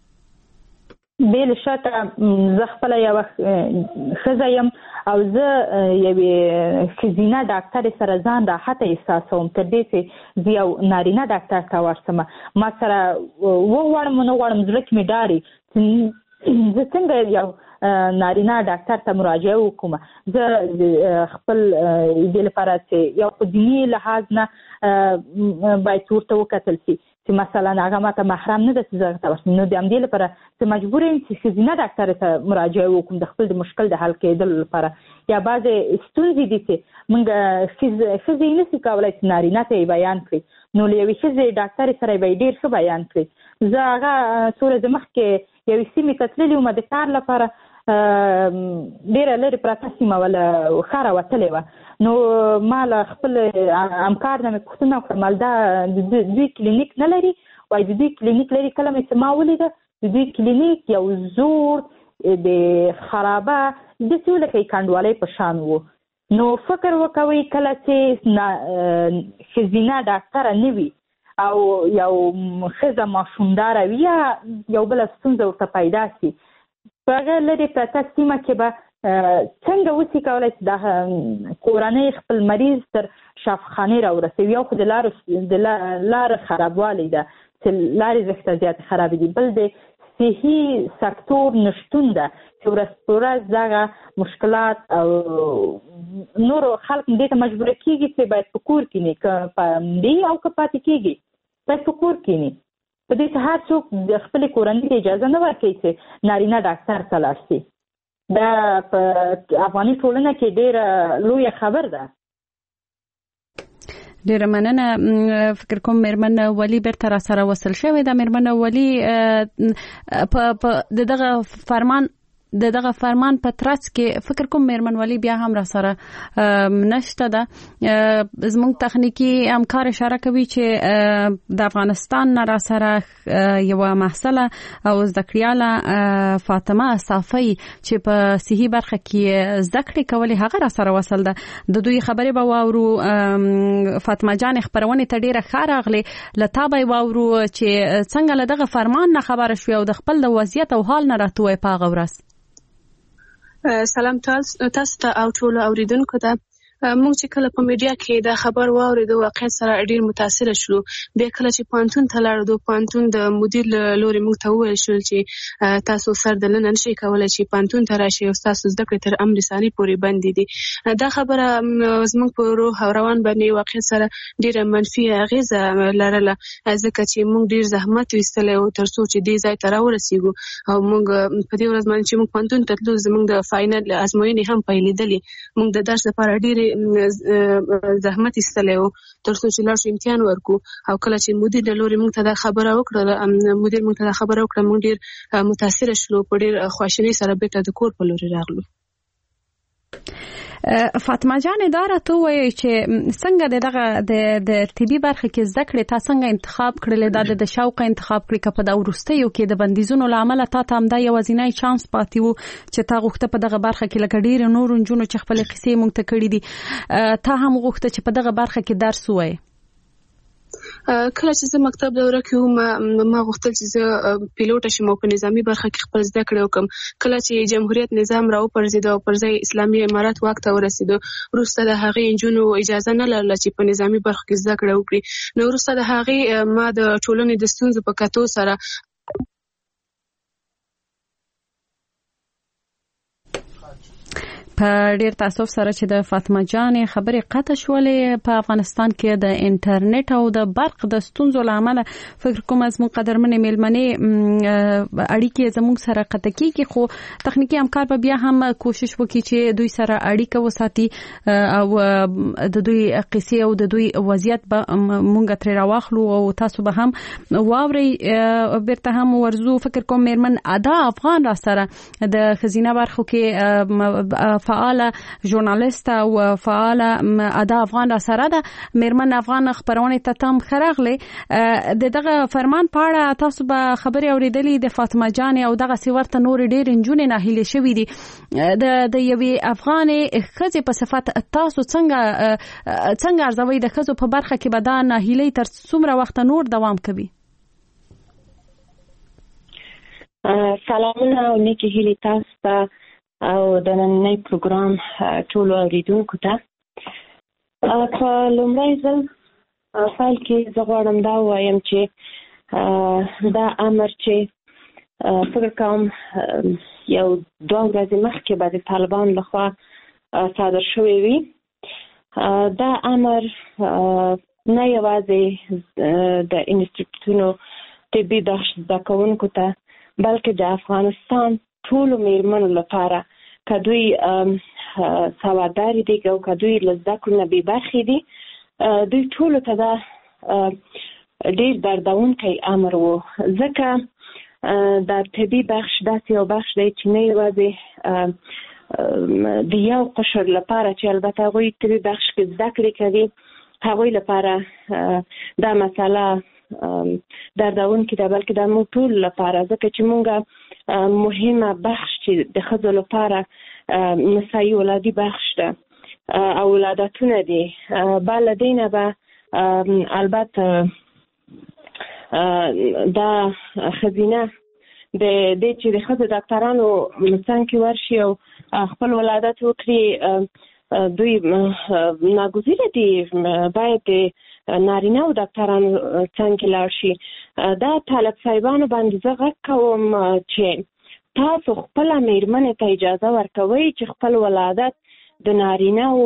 بل شته زه خپل یو ښځه یم او زه یوې ښځینه ډاکټر سره ځان راحته احساسوم تر دې چې زه یو نارینه ډاکټر ته ورشم ما سره وغواړم نه غواړم زړه کې مې ډاري زه څنګه یو نارینه ډاکټر ته مراجعه وکړم زه خپل دې لپاره چې یو په دیني لحاظ نه باید ورته وکتل شي چې مثلا هغه ماته محرم نه ده چې زه هغه ته ورشم نو د همدې لپاره زه مجبوره یم چې ښځینه ډاکټر ته مراجعه وکړم د خپل د مشکل د حل کېدلو لپاره یا بعضې ستونزې دي چې موږ ښځې یې نشي کولی چې نارینه ته یې بیان کړي نو له یوې ښځې ډاکټرې سره به یې ډېر ښه بیان کړي زه هغه څو ورځې مخکې یوې سیمې ته تللې وم د کار لپاره ډېره لرې پرته سیمه وله ښه راوتلې وه. نو ما له خپل همکار نه مې پوښتنه وکړه مالدا دوی کلینیک نه لري؟ وایي د دوی کلینیک لري. کله مې چې ما ولیده د دوی کلینیک یو زوړ د خرابه داسې و لکه کنډوالۍ په شان و. نو فکر وکوئ کله چې ښځینه ډاکټره نه وي او یو ښځه ماشومداره وي یا یو بله ستونزه ورته پیدا شي په هغه لرې پرته سیمه کې به څنګه وسي کولی چې د کورنۍ خپل مریض تر شفاخانې راورسوي؟ یو خو د لارې خرابوالی ده چې لارې زښته زیاتې خرابې دي، بل د صحي سکتور نشتون ده چې ورځ په ورځ دغه مشکلات او نورو خلک دې ته مجبوره کېږي چې باید په کور کښېني، که پاندې او که پاتې کېږي باید په کور کښېني. په دې چې هر څوک د خپلې کورنۍ ته اجازه نه ورکوي چې نارینه ډاکټر ته لاړ شي. دا په افغاني ټولنه کې ډېره لویه خبر ده. ډیره مننه. فکر کوم میرمن ولی بیرته را سره وصل شوې ده. میرمن ولی په دغه فرمان د دغه فرمان په ترڅ کې فکر کوم میرمن ولی بیا هم را سره نشته ده. زموږ تخنیکی همکار اشاره کوي چې د افغانستان نه را سره یو محصله او زده کړیاله فاطمه صافی چې په صحي برخه کې زده کړې کولې هغه را سره وصل ده. د دوی خبرې به واورو. فاطمه جان خبرونه ته ډیره ښه راغلې. له تا به واورو چې څنګه له دغه فرمان نه خبره شوې او د خپل د وضعیت او حال نه راته وایې په هغه ورځ. سلام تاسو ته او ټولو اوریدونکو ته. موږ چې کله په میډیا کې دا خبر واورېدو واقعیت سره ډیر متاثر شو. بیا کله چې پانتون ته لاړو پانتون د مدیر لوري موږ ته وویل شول چې تاسو سر دلنه نشئ کولی چې پانتون ته راشئ او تاسو زده کړې تر امر ثاني پورې بندې دي. دا خبره زموږ په روح او روان باندې واقعیت سره ډیره منفي اغیزه لرله ځکه چې موږ ډیر زحمت ویستلی و تر څو چې دې ځای ته راورسېږو او موږ په دې ورځ باندې چې موږ پانتون ته تلو زموږ د فاینل ازموینې هم پیلېدلې. موږ د درس لپاره ډېرې زحمت ایستلی و تر څو چې لاړ شو امتحان ورکو. او کله چې مدیر له لوري موږ ته دا خبره وکړه مدیر موږ ته دا خبره وکړه موږ ډېر متاثره شولو. په ډېر خواشینۍ سره بېرته د کور په لوري راغلو. فاطمه جان دا راته وایي چې څنګه دغه د طبي برخه کې زده کړې تا څنګه انتخاب کړلې؟ دا د شوق انتخاب کړې که په دا وروستیو کې د بندیزونو له امله تا ته همدا یوازینی چانس پاتې و چې تا غوښته په دغه برخه کې لکه ډېرې نورو نجونو چې خپلې قصې موږ ته کړي دي تا هم غوښته چې په دغه برخه کې درس ووایې؟ کله چې زه مکتب دوره کې وم ما غوښتل چې زه پیلوټه شم او په نظامی برخه کې خپل زده کړې وکړم. کله چې جمهوریت نظام راوپرځېد او پر ځای اسلامي امارات واک ته ورسېدو وروسته د هغې نجونو اجازه نه لرله چې په نظامی برخه کې زده کړه وکړي. نو وروسته د هغې ما د ټولنې د ستونزو په کتو سره په ډیر تاسف سره چې د فاطمه جان خبرې قطع شولې. په افغانستان کې د انټرنیټ او د برق د ستونزو لامل فکر کوم از مون قدرمنې میلمنې اړیکې زموږ سره قطع کیږي خو تخنیکی همکار به بیا هم کوشش وکړي چې دوی سره اړیکه وساتي او د دوی قصې او د دوی وضعیت به مونږ ترې راواخلو او تاسو به هم واوري. بیرته هم ورزو فکر کوم میرمن ادا افغان را سره د خزینه برخو کې فعال ژورنالیست او فعال ادا افغان سره ده. میرمن افغان خبرونه ته تم خرغله د دغه فرمان په اړه تاسو به خبري اوریدلې د فاطمه جان او دغه سیورته نور ډېر انجونې ناهیله شوې دي. د د یوې افغانې خزې په صفت تاسو څنګه څنګه ارزوي د خزو په برخه کې به دا ناهیلې تر څومره وخت نور دوام کوي؟ سلامونه او نیکی هیلې تاسو ته او د نننۍ پروګرام ټولو اوریدونکو ته. په لومړی ځل فایل کې زه غواړم دا ووایم چې دا امر چې فکر کوم یو دوه ورځې مخکې به د طالبانو لخوا صادر شوی وي. دا امر نه یوازې د انسټیټیوټونو طبي زده کوونکو ته بلکې د افغانستان ټولو میرمنو لپاره که دوی سواداري دي او که دوی له زده کړو نه بې برخې دي دوی ټولو ته دا ډېر دردونکی امر و ځکه د طبي بخش داسې یو بخش دی چې نه یوازې د یو قشر لپاره چې البته هغوی طبي بخش کې زده کړې کوي هغوی لپاره دا مسله دردونکې ده، بلکې د موږ ټول لپاره، ځکه چې موږ مهمه بخش چې د ښځو لپاره نسایي ولادي بخش ده او ولادتونه دي. بعد له دې نه به البته دا ښځینه د دې چې د ښځو ډاکټرانو څنګ کې ورشي او خپل ولادت وکړي، دوی ناګزیره دي باید د نارینه او ډاکټرانو څنګ کې لاړ شي. دا طالب صاحبانو باندې زه غږ کوم چې تاسو خپله مېرمنې ته اجازه ورکوئ چې خپل ولادت د نارینه او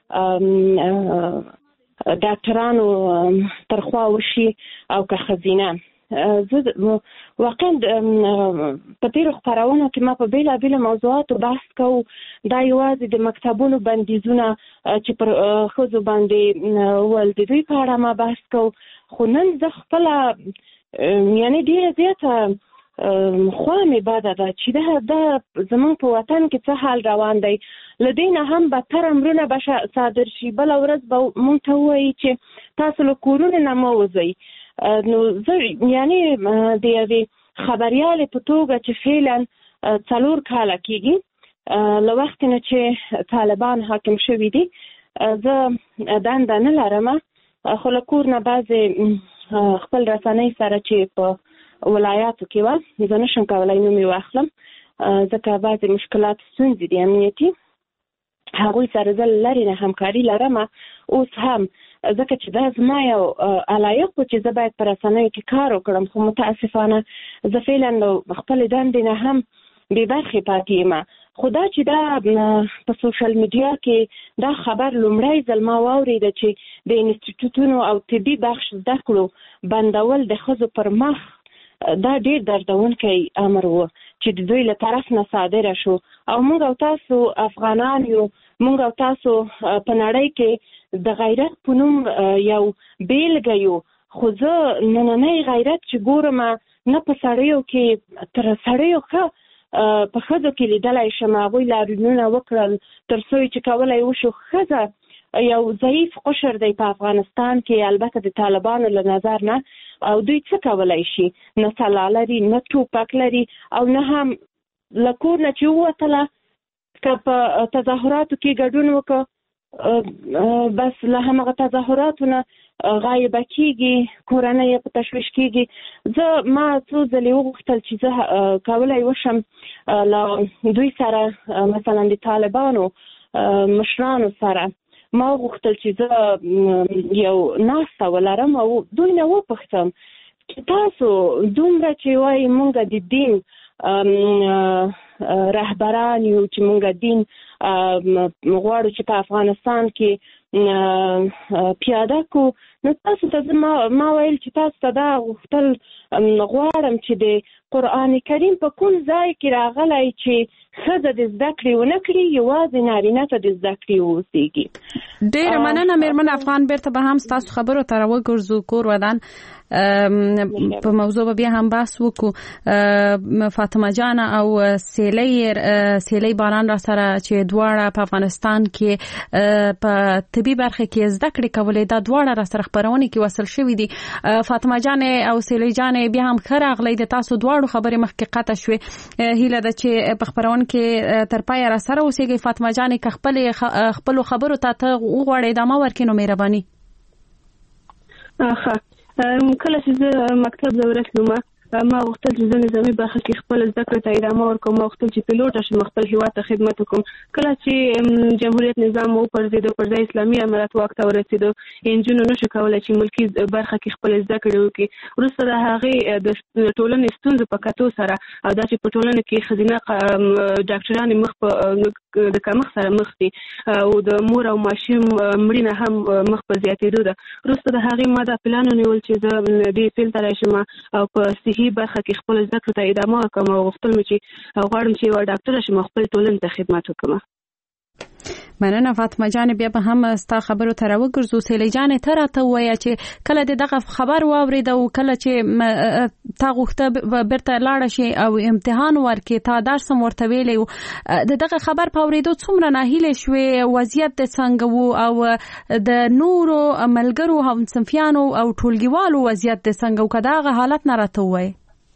ډاکټرانو ترخوا وشي او که ښځینه. زه واقعا په تېرو خپرونو کې ما په بېلابېلو موضوعاتو بحث کوو، دا یوازې د مکتبونو بندیزونه چې پر ښځو باندې ول د دوی په اړه ما بحث کوو، خو نن زه خپله یعنې ډېره زیاته خوا مې بده ده چې دا دا زموږ په وطن کې څه حال روان دی. له دې نه هم بدتر امرونه به صادر شي. بله ورځ به موږ ته ووایي چې تاسو له کورونو نه مه وځئ. نو زه یعنې د یوې خبریالې په توګه چې فعلا څلور کاله کېږي له وخت نه چې طالبان حاکم شوي دي، زه دنده نه لرم، خو له کور نه بعضې خپل رسنۍ سره چې په ولایاتو کې وه زه نشم کولی نوم یې واخلم ځکه بعضې مشکلات ستونزې دي امنیتي، هغوی سره زه لرې نه همکاري لرم. اوس هم ځکه چې دا زما یو علایق و چې زه باید په رسنیو کې کار وکړم، خو متاسفانه زه فعلا خپلې دندې نه هم بې برخې پاتې یم. خو دا چې دا په سوشل میډیا کې دا خبر لومړی ځل ما واورېده چې د انسټیټوټونو او طبي بخش زده کړو بندول د ښځو پر مخ، دا ډېر دردونکی امر و چې د دوی له طرف نه صادره شو. او موږ او تاسو افغانان یو، موږ او تاسو په نړۍ کې د غیرت په نوم یو بیلګه یو، خو زه نننی غیرت چې ګورم نه په سړیو کې تر سړیو ښه په ښځو کې لیدلی شم. هغوی لاریونونه وکړل تر څو چې کولی وشو. ښځه یو ضعیف قشر دی په افغانستان کې، البته د طالبانو له نظر نه، او دوی څه کولی شي؟ نه سلاح لري، نه ټوپک لري، او نه هم له کور نه چې ووتله که په تظاهراتو کې ګډون وکړه بس له همغه تظاهراتو نه غایبه کېږي، کورنۍ یې په تشویش کېږي. زه ما څو ځلې وغوښتل چې زه کولی وشم له دوی سره مثلا د طالبانو مشرانو سره ما وغوښتل چې زه یو ناسته ولرم او دوی نه وپوښتم چې تاسو دومره چې وایي موږ د دین رهبران یو چې موږ دین غواړو چې په افغانستان کې پیاده کو، نو تاسو ته ما ویل چې تاسو ته دا غوښتل غواړم چې د قرآن کریم په کوم ځای کې راغلی چې ښځه د زده کړې ونه کړي، یوازې نارینه ته د زده کړې واوسېږي. ډېره مننه مېرمن افغان. بیرته به هم ستاسو خبرو ته راوګرځو. کور ودان په موضوع به بیا هم بحث وکړو. فاطمه جان او سیلی سیلی باران را سره چې دواړه په افغانستان کې په طبي برخه کې زده کړې کولې، دا دواړه را سره خبرونه کې وصل شوې دي. فاطمه جان او سیلی جان بیا هم ښه راغلی. د تاسو دواړو خبرې مخکې قطع شوې. هیله ده چې په خبرونه کې تر پایه را سره اوسېږئ. فاطمه جان که خپل خپل خبرو ته ته وغواړئ ادامه ورکړئ نو مهرباني. ښه، کله چې زه مکتب ته ورسېدم ما غوښتل چې زه نظامي برخه کې خپل زده کړې ته ادامه ورکړم. ما غوښتل چې پیلوټه شم، خپل هېواد ته خدمت وکړم. کله چې جمهوریت نظام وپرځېد، پر ځای اسلامي امارت واک ته ورسېدو، نجونو نشو کولی چې ملکي برخه کې خپل زده کړې وکړي. وروسته د هغې د ټولنې ستونزو په کتو سره او دا چې په ټولنه کې ښځینه ډاکټرانې مخ په د کمښت سره مخ دي او د مور او ماشوم مړینه هم مخ په زیاتېدو ده. وروسته د هغې ما دا پلان ونیول چې زه دې فیلډ ته راشم او په صحي برخه کې خپل زده کړو ته ادامه ورکړم او غوښتل مې چې غواړم چې یوه ډاکټره شم او خپل ټولنې ته خدمت وکړم. مننه فاطمه جان. بیا به هم ستا خبرو ته راوګرځو. سیلې جان ته راته وایه چې کله دغه خبر واورید او کله چې تا غوښته برته لاړه شي او امتحان ورکې تا درس ورته ویلې دغه خبر په اورېدو څومره ناهیلې شوې، وضعیت د څنګه وو او د نورو ملګرو همصنفیانو او ټولګیوالو وضعیت د څنګه و، که دغه حالت نه راته ووایې؟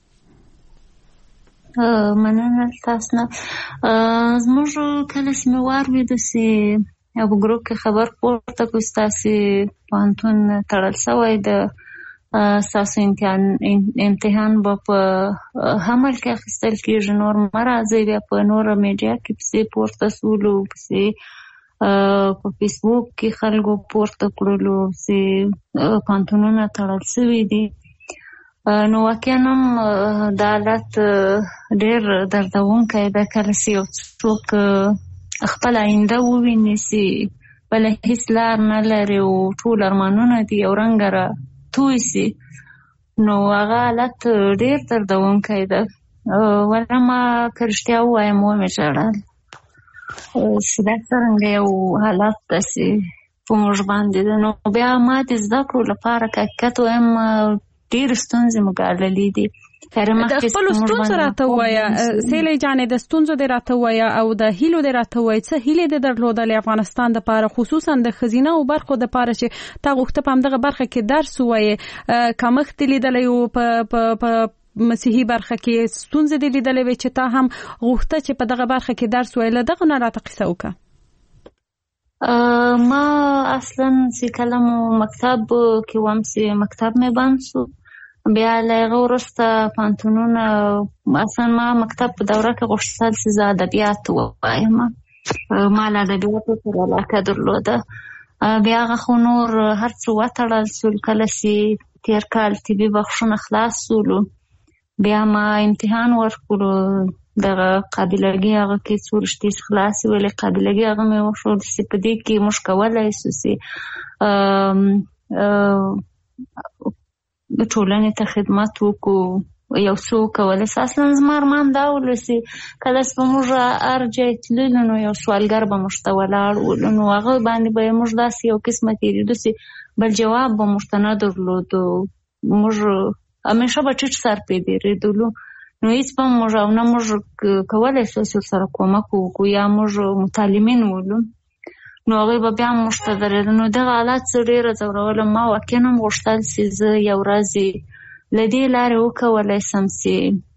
مننه تاسو نه. زموږ کله چې مې واورېده چې په ګروپ کې خبر پورته کړو ستاسې پوهنتون تړل شوی د ستاسو امتحان امتحان به په حمل کې اخیستل کېږي، نور مه راځئ. بیا په نوره میډیا کې پسې پورته سولو، پسې په فیسبوک کې خلکو پورته کړلو چې پوهنتونونه تړل شوي دي. نو واقعا هم دا حالت ډېر دردونکی ده کله چې یو څوک خپل آینده وویني چې بله هېڅ لار نه لري او ټول ارمانونه دي یو رنګه را توی سي، نو هغه حالت ډېر دردونکی ده. ولې ما که رښتیا ووایم ومې ژړل چې دا څرنګه یو حالت ده چې په موږ باندې ده. نو بیا ما د زده کړو لپاره که حقیقت وایم ډېرې ستونزې مو ګاللې دي. د خپلو ستونزو راته ووایه سیلې جانې، د ستونزو دې راته ووایه او د هیلو دې راته ووایه. څه هیلې دې درلودلې افغانستان دپاره، خصوصا د ښځینهو برخو دپاره چې تا غوښته په همدغه برخه کې درس ووایې؟ کمښت دې لیدلی و په مسیحي برخه کې، ستونزې دې لیدلې وې چې تا هم غوښته چې په دغه برخه کې درس ووایې. له دغه نه راته قصه وکړه. ما اصلا چې کله مو مکتب کې وم چې مکتب مې بند شو، بیا له هغه وروسته پوهنتونونه اصلا ما مکتب په دوره کې غوښتل چې زه ادبیات ووایم، ما له ادبیاتو سره علاقه درلوده. بیا هغه خو نور هر څه وتړل شول. کله چې تېر کال طبي بخښونه خلاص شولو بیا ما امتحان ورکړو دغه قابلګي هغه کې څو رشتې خلاصې ولې قابلګي هغه مې وښود چې په دې کې موږ کولی شو چې ټولنې ته خدمت وکړو، یو څه وکولی شو. اصلا زما ارمان دا ولو چې کله چې به موږ هر ځای تللو نو یو سوالګر به موږ ته ولاړ ولو، نو هغه باندې به موږ داسې یو قسمه تېرېدو چې بل جواب به موږ ته نه درلودو، موږ همیشه به ټیټ سر پې تېرېدلو، نو هیڅ به موږ او نه موږ کولی شو چې ورسره کومک وکړو یا موږ متعلمین ولو، نو هغوی به بیا موږ ته درېدل. نو دغه حالت زه ډېره ځورولم. ما واقعا هم غوښتل چې زه یو ورځ له دې لارې وکولی شم چې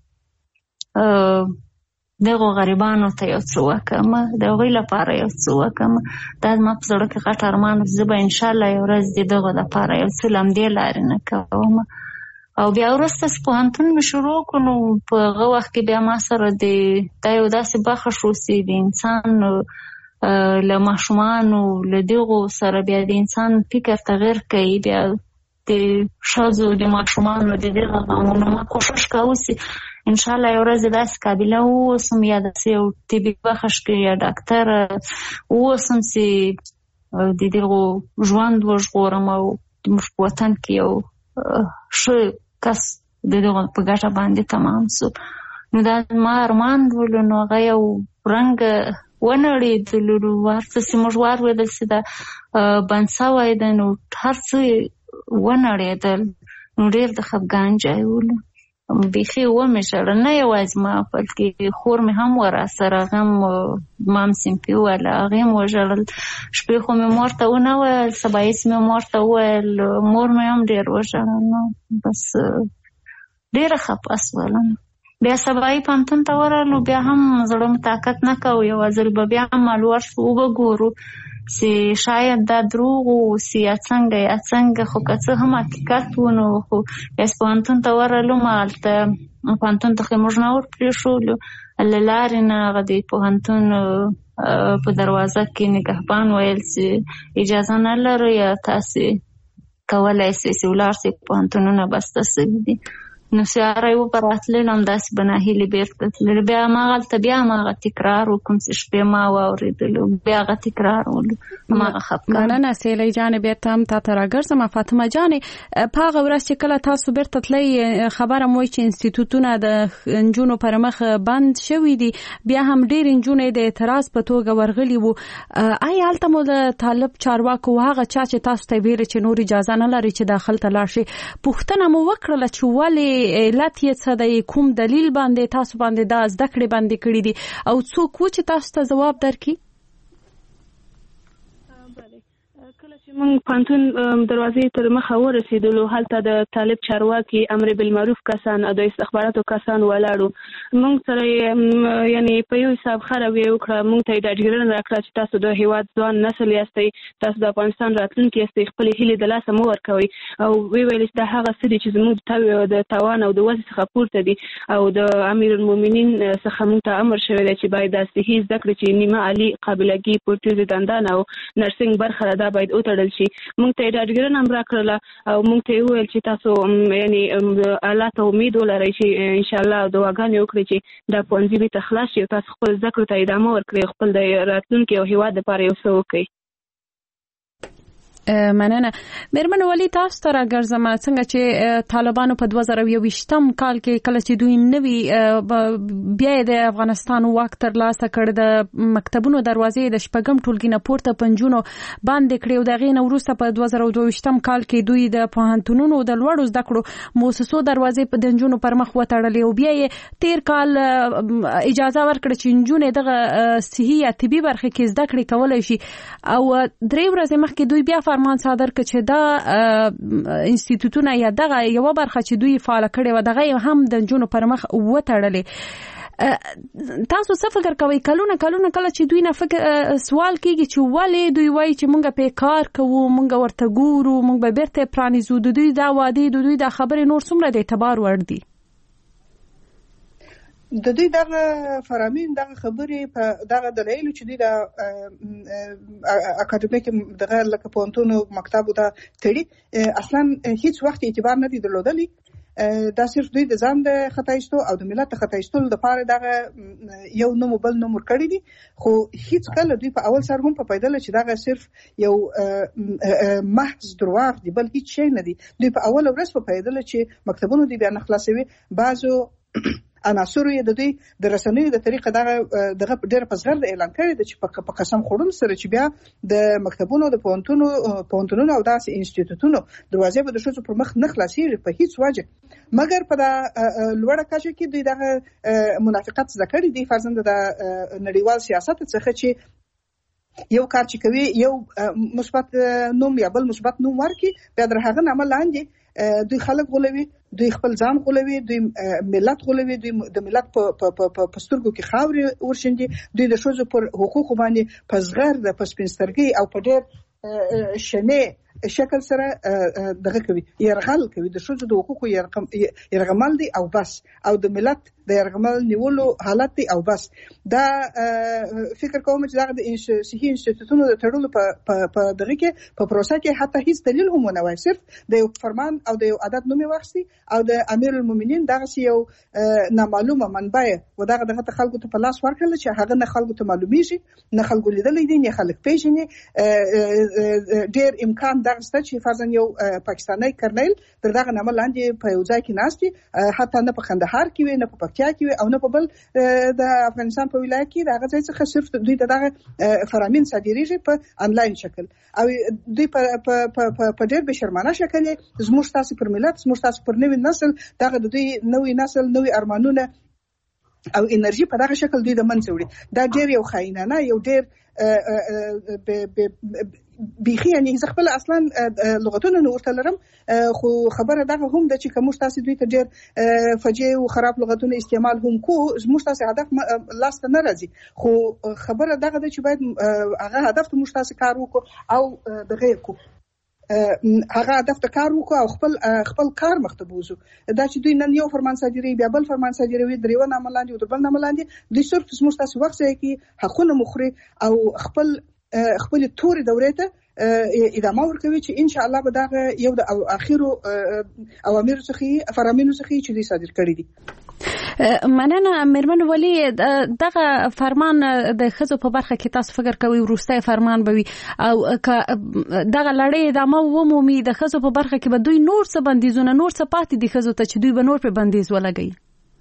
دغو غریبانو ته یو څه وکړم، د هغوی لپاره یو څه وکړم. دا زما په زړه کې غټ ارمان و چې زه به انشاءالله یو ورځ د دغو لپاره یو څه له همدې لارې نه کوم. او بیا وروسته چې پوهنتون مې شروع کړو نو په هغه وخت کې بیا ما سره د دا یو داسې بخښ شو چې د انسان له ماشومانو له دغو سره بیا د انسان فکر تغیر کوي. بیا د ښځو د ماشومانو د دغه غمونو ما کوښښ کوو چې انشاءالله یو ورځ داسې قابله واوسم یا داسې یو طبي بخښ کې یا ډاکټر واوسم چې د دغو ژوند وژغورم او زموږ په وطن کې یو ښه کس د دغو په ګټه باندې تمام شو. نو دا زما ارمان ولو، نو هغه یو رنګه ونړېدلو، نو هر څه چې موږ واورېدل چې دا بند شوی دی نو هر څه ونړېدل، نو ډېر د خفګان ځای ولو. بیخي ومې ژړل، نه یوازې ما بلکې خور مې هم وه راسره، هغه هم زما همصنفي وله، هغې هم وژړل. شپې خو مې مور ته ونه ویل، سبایي چې مې مور ته وویل مور مې هم ډېر وژړل. نو بس ډېره خفه شولم. بیا سبایي پوهنتون ته ورغلو، بیا هم زړه مې طاقت نه کوو، یوه ځل به بیا هم مالور شو وګورو چې شاید دا دروغ و چې یا څنګه یا څنګه، خو که څه هم حقیقت و نو خو بیا پوهنتون ته ورغلو. هلته پوهنتون ته خو موږ نه ور پرېښولو، له لارې نه هغه د پوهنتون په دروازه کې نګهبان ویل چې اجازه نه لرئ یا تاسې کولی شئ چې ولاړ شئ، پوهنتونونه بسته شوي دي. نو سیاره و براتلل هم داسې بناهیلې بیرته تلل بیا هماغلته بیا هماغه تکرار وکړم چې شپې ما واورېدلو بیا هغه تکرار ولو هماغه خفګان. مننه سیلۍ جانې بیرته هم تا ته راګرځم. فاطمه جانې په هغه ورځ چې کله تاسو بیرته تلئ خبره مو چې انسټیټوټونه د نجونو پر مخ بند شوي دي بیا هم ډېر نجونې د اعتراض په توګه ورغلي وو. آیا هلته مو د طالب چارواکو هغه چا چې تاسو ته ویل چې نور اجازه نه لري چې داخل ته لاړ شي پوښتنه مو وکړله چې ولې علت یې څه دی کوم دلیل باندې تاسو باندې دا زده کړې باندې کړي دي او څوک و چې تاسو ته ځواب درکړي؟ کله چې موږ پانتون دروازې تر مخه ورسېدلو هلته د طالب چارواکي امر بالمعروف کسان او د استخباراتو کسان ولاړو. موږ سره یعنی په یو حساب خرابې وکړه. موږ ته ډاډګیرنه راکړه چې تاسو د هیواد ځوان نسل یاستئ تاسو د افغانستان راتلونکي یاستئ خپلې هیلې د لاسه مه ورکوئ او وی ویل چې دا هغه څه دي چې زموږ د توان او د وس څخه پورته دي او د امیر المؤمنین څخه موږ ته امر شوی دی چې باید د صحي زده کړې چې نیمه عالي قابلګي پورټیزي دندان او نرسنګ برخه دا باید وتړل شي. موږ ته ډاډګیرنه هم راکړله او موږ ته وویل چې تاسو یعنی الله ته امید ولرئ چې انشاءالله دعاګانې وکړئ چې دا ښوونځي بیرته خلاص شي او تاسو خپل زده کړو ته ادامه ورکړئ خپل د راتلونکي او هیواد لپاره یو څه وکړئ. مننه. میرمن ولی تاسو ته راګرځم څنګه چې طالبانو په دوه زره یوویشتم کال کې کله چې دوی نوي بیا د افغانستان واک ترلاسه کړ د مکتبونو دروازې د شپږم ټولګي نه پورته پنځونو باندې کړې او د هغې نه وروسته په دوه زره دوهویشتم کال کې دوی د پوهنتونونو د لوړو زده کړو مؤسسو دروازې په د نجونو پر مخ وتړلې او بیا یې تیر کال اجازه ورکړه چې نجونې دغه صحي یا طبي برخه کې زده کړې کولی شي او درې ورځې مخکې دوی بیا فرمان صادر کړ چې دا انسټیټوټونه یا دغه یو برخه چې دوی فعال کړي و دغه هم د نجونو پر مخ وتړلې. تاسو څه فکر کوئ کلونه کلونه کله چې دوی نه فکر سوال کیږي چې ولې دوی وایي چې مونږ په کار کوو مونږ ورته ګورو مونږ به بیرته پرانیزو د دوی دا وعده د دوی دا خبره نور څومره د اعتبار وړ دي؟ د دوی دغه فرامین دغه خبرې په دغه دلایل چې دوی د اکاډمیک دغه لکه پونتونو مکتبو ته تړي اصلا هیڅ وخت اعتبار نه دی درلودلی. دا صرف دوی د ځان د خطایستو او د ملت د خطایستو لپاره دغه یو نوم بل نوم ورکړی دي خو هیڅ کله دوی په اول سر هم په پیدل چې دغه صرف یو محض درواغ دی بل هیڅ شی نه دی. دوی په اول ورځ په پیدل چې مکتبونو دی بیا نه خلاصوي بعضو عناصر یې د دوی د رسنیو د طریقه دغه دغه ډېر په زغر د اعلان کړی د چې په قسم خوړم سره چې بیا د مکتبونو د پونتونو پونتونو او داسې انسټیټوټونو دروازې به د ښځو پر مخ نه خلاصېږي په هیڅ وجه مګر په دا لوړه کچه کې دوی دغه منافقت زده کړي دي فرضاً د نړیوال سیاست څخه چې یو کار چې کوي یو مثبت نوم یا بل مثبت نوم ورکړي بیا در هغه نامه لاندې دوی خلک غولوي دوی خپل ځان غولوي دوی ملت غولوي دوی د ملت په په سترګو کې خاورې ورشندي دوی د ښځو پر حقوقو باندې په زغر د پسپینسترګي او په ډېر شنه شکل سره دغه کوي يرغل کوي د ښځو د حقوقو يرغمل دي او بس او د ملت د يرغمل نیولو حالت دی او بس دا فکر کوم چې دغه د صحي انسټیټوټونو د تړلو په په دغه کې په پروسه کې حتی هیڅ دلیل هم نه وای صرف د یو فرمان او د یو عدد نومي واخستي او د امیر المؤمنین دغه یو نامعلومه منبع و دغه دغه خلکو ته په لاس ورکړل چې هغه نه خلکو ته معلومیږي نه خلکو لیدلې دي نه خلک پیژني ډېر امکان دغه ست چې فرضاً یو پاکستاني کرنل در دغه نامه لاندې په یو ځای کې ناشتي حتی نه په خندهار کې وي نه په پکتیا کې وي او نه په بل د افغانستان په ولایت کې دغه ځای څخه صرف دوی دغه فرامین صادریږي په انلاین شکل او دوی په په په ډېر بشرمانه شکل زموږ تاسو پر ملت زموږ تاسو پر نوې نسل دغه د دوی نوې نسل نوې ارمانونه او انرژي په دغه شکل دوی د منځ وړي دا ډېر یو خاینانه یو ډېر بيخي یعنی زه خپل اصلا لغتونه نو ورته لرم خو خبره دغه هم د چې کوم تاسو دوی ته ډېر فجیع او خراب لغتونه استعمال هم کو زموږ تاسو هدف لاست نه راځي خو خبره دغه د چې باید هغه هدف ته موږ تاسو کار وکړو او دغه کو هغه هدف ته کار وکړو او خپل خپل کار مختبوزو دا چې دوی نن یو فرمان صادري بیا بل فرمان صادروي دریو ناملاندي او بل ناملاندي دوی صرف زموږ تاسو وخت ځای کې حقونه مخري او خپل خپل توري دورې ته ادامه ورکوي چې ان شاء الله به دا یو د اخیرو اوامر څخه فرامینو څخه چې دوی صادر کړی دي. مننه میرمن ولی دغه فرمان د خزو په برخه کې تاسو فکر کوئ وروسته فرمان به وي او دغه لړۍ د ما ومومي د خزو په برخه کې به دوی نور څه بندیزونه نور څه پاتې دي خزو ته چې دوی به نور په بندیز ولګي؟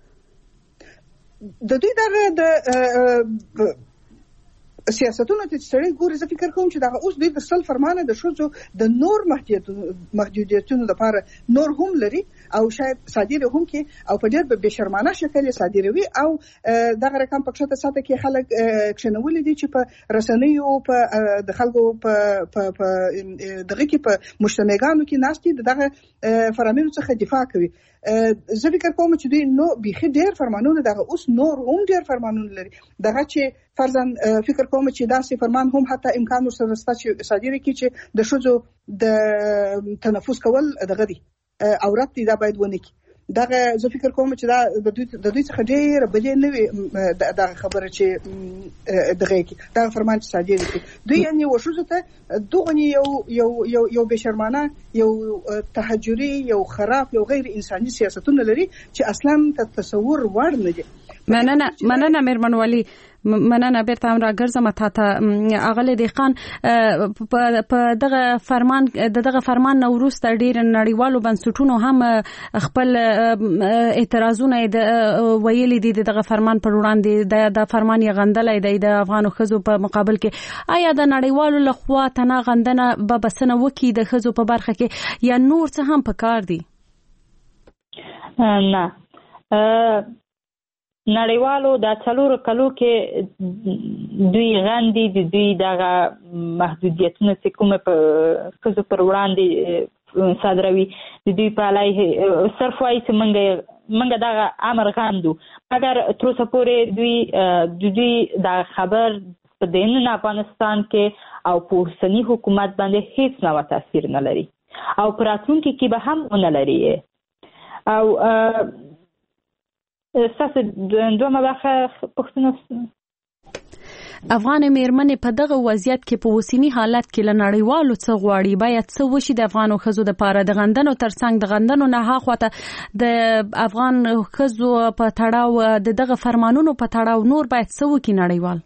د دوی دغه د سیاستونو ته سړی ګوري زه فکر کوم چې دا اوس دوی د سل فرمانه د شوزو د نور محدودیتونو لپاره نور هم لري او شاید صادره هم کې او په ډېر به شرمانه شکل صادروي او دغه رقم په کښته ساته کې خلک کښنول دي چې په رسنیو په د خلکو په دغه کې په مجتمعګانو کې ناشتي دغه فرامینو څخه دفاع کوي. زه فکر کوم چې دوی نو بيخي ډېر فرمانونه دغه اوس نور هم ډېر فرمانونه لري دغه چې فرضاً فکر کوم چې دا سي فرمان هم حتی امکان ورسره ستاسو صادره کی چې د شوزو د تنفس کول دغه دي عورت دي دا باید ونه کی دغه زه فکر کوم چې دا د دوی د دوی څخه ډېر بلې نه وي دا خبره چې دغه کی دا فرمان چې صادره کی دوی یعنی وشوزو ته دوغه یو یو یو یو بشرمانه یو تهجری یو خراب یو غیر انساني سیاستونه لري چې اصلا تصور وړ نه دي. مننه مننه میرمن ولی مننه بیرته را ګرځم ته ته اغله دیخان په دغه فرمان دغه فرمان نوروز ته ډیر نړیوالو بنسټونو هم خپل اعتراضونه ویلي دي دغه فرمان پر وړاندې د فرمان یې غندلای دی د افغانو خزو په مقابل کې. آیا د نړیوالو لخوا تنه غندنه به بسنه وکي د خزو په برخه کې یا نور څه هم پکار دي؟ نه نړیوالو د څلورو کلو کې دوی غندي د دوی دغه محدودیتونه چې کومه په خزو پر وړاندې صادروي د دوی په علیه صرف وايي چې منګه منګه دغه امر غندو مګر تر اوسه پورې دوی د دوی د خبر په دین افغانستان کې او په اوسني حکومت باندې هیڅ نوع تاثیر نه لري او پراتونکو کې به هم نه لري او ساسه دومره برخه پښتنو. افغان میرمنې په دغه وضعیت کې په اوسنی حالت کې لنړیوالو څه غواړي باید څه وشي د افغانو خزو د پاره د غندنو ترڅنګ د غندنو نه هاخواته د افغان خزو په تړاو د دغه فرمانونو په تړاو نور باید څه وکړي نړیوال؟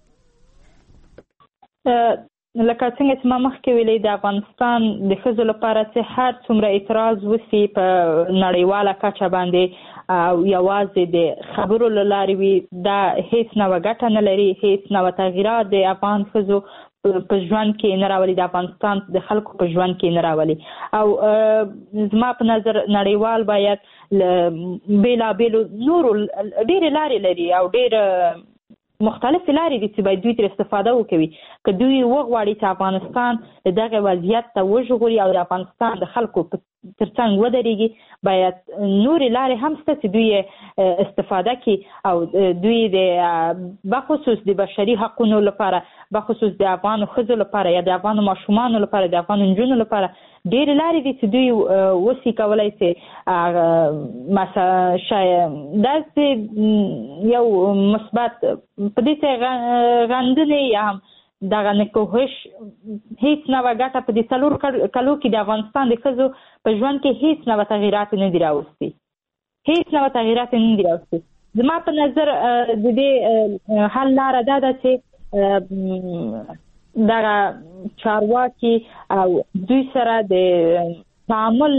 لکه څنګه چې ما مخکې ویلي د افغانستان د خزو لپاره چې هر څومره اعتراض وسی په نړیواله کچه باندې او یوازې د خبرو لارې وي دا هیڅ نوع ګټه نه لري هیڅ نوع تغییرات د افغان خزو په ژوند کې نه راولي د افغانستان د خلکو په ژوند کې نه راولي او زما په نظر نړیوال باید بیلابیلو نورو ډېرې لارې لري او ډېر مختلف لارې دي چې باید دوی تر استفاده وکوي که دوی وغواړي چې افغانستان دغه وضعیت ته وژغوري او د افغانستان د خلکو ترڅنګ ودرېږي باید نورې لارې هم شته چې دوی استفاده کړي او دوی د بخصوص د بشري حقونو لپاره بخصوص د افغانو ښځو لپاره یا د افغانو ماشومانو لپاره د افغانو نجونو لپاره ډېرې لارې دي چې دوی وسي کولی چې مثلا شاید داسې یو مثبت په دې چې غندنې یا هم دغه نکوهش هیڅ نوع ګټه په دې څلور کلو کې د افغانستان د ښځو په ژوند کې هیڅ نوع تغییرات نه دي راوستي هیڅ نوع تغییرات نه دي راوستي. زما په نظر د دې حل لاره دا ده چې دغه چارواکي او دوی سره د تعامل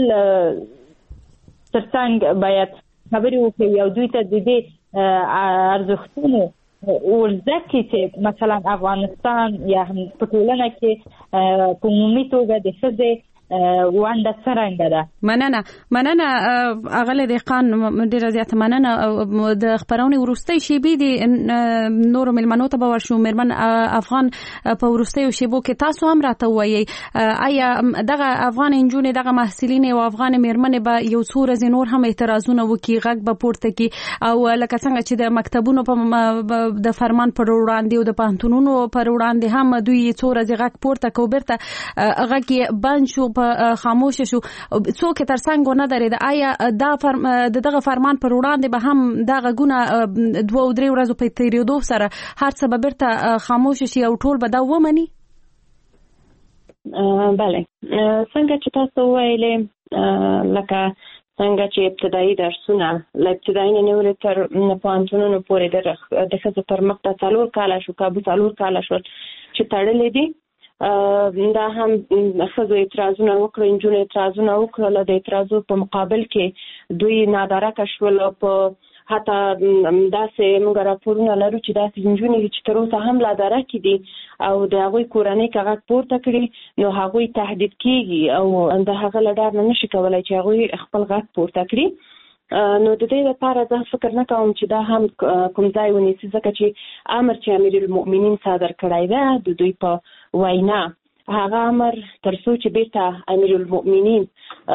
ترڅنګ باید خبرې وکړي او دوی ته د دې ارزښتونو ورزکه چې مثلا افغانستان یا په ټولنه کې په عمومي توګه د ښځې وانده څرنګه ده. مننه مننه اغله دهقان ډیره زیاته مننه د خبرونه ورستۍ شیبې دي نور ملمنو ته ورشو مرمن افغان په ورستۍ شیبو کې تاسو هم راته وایي آیا دغه افغان انجونې دغه محصلین او افغان مرمن به یو څو ورځې نور هم اعتراضونه وکي غږ به پورته کی او لکه څنګه چې د مکتبونو په د فرمان پر وړاندې او د پانتونونو پر وړاندې هم دوی څو ورځې غږ پورته کوبرته غږ بند شو په خاموش شو څوک تر څنګه نه درید آیا دا فرم دغه فرمان پر وړاندې به هم دا غونه دوه او درې ورځې په تیریدو سره هر څه به برته خاموش شي او ټول به دا ومني؟ بله څنګه چې تاسو ویلې لکه څنګه چې ابتدایي درسونه له ابتدایي نه نیولې تر پوهنتونونو پورې د ښځو پر مخ ته څلور کاله شو که به څلور کاله شول چې تړلې دي دا هم ښځو اعتراضونه وکړل نجونو اعتراضونه وکړل د اعتراضو په مقابل کې دوی نادرکه شول په حتی داسې موږ راپورونه لرو چې داسې نجونې چې تر اوسه هم لادرکې دي او د هغوی کورنۍ که غږ پورته کړي نو هغوی تهدید کېږي او د هغه له ډار نه نشي کولی چې هغوی خپل غږ پورته کړي نو د دې لپاره زه فکر نه کوم چې دا هم کوم ځای ونیسي ځکه چې امر چې امیر المؤمنین صادر کړی ده د دوی په وینا هغه امر تر څو چې بیرته امیر المؤمنین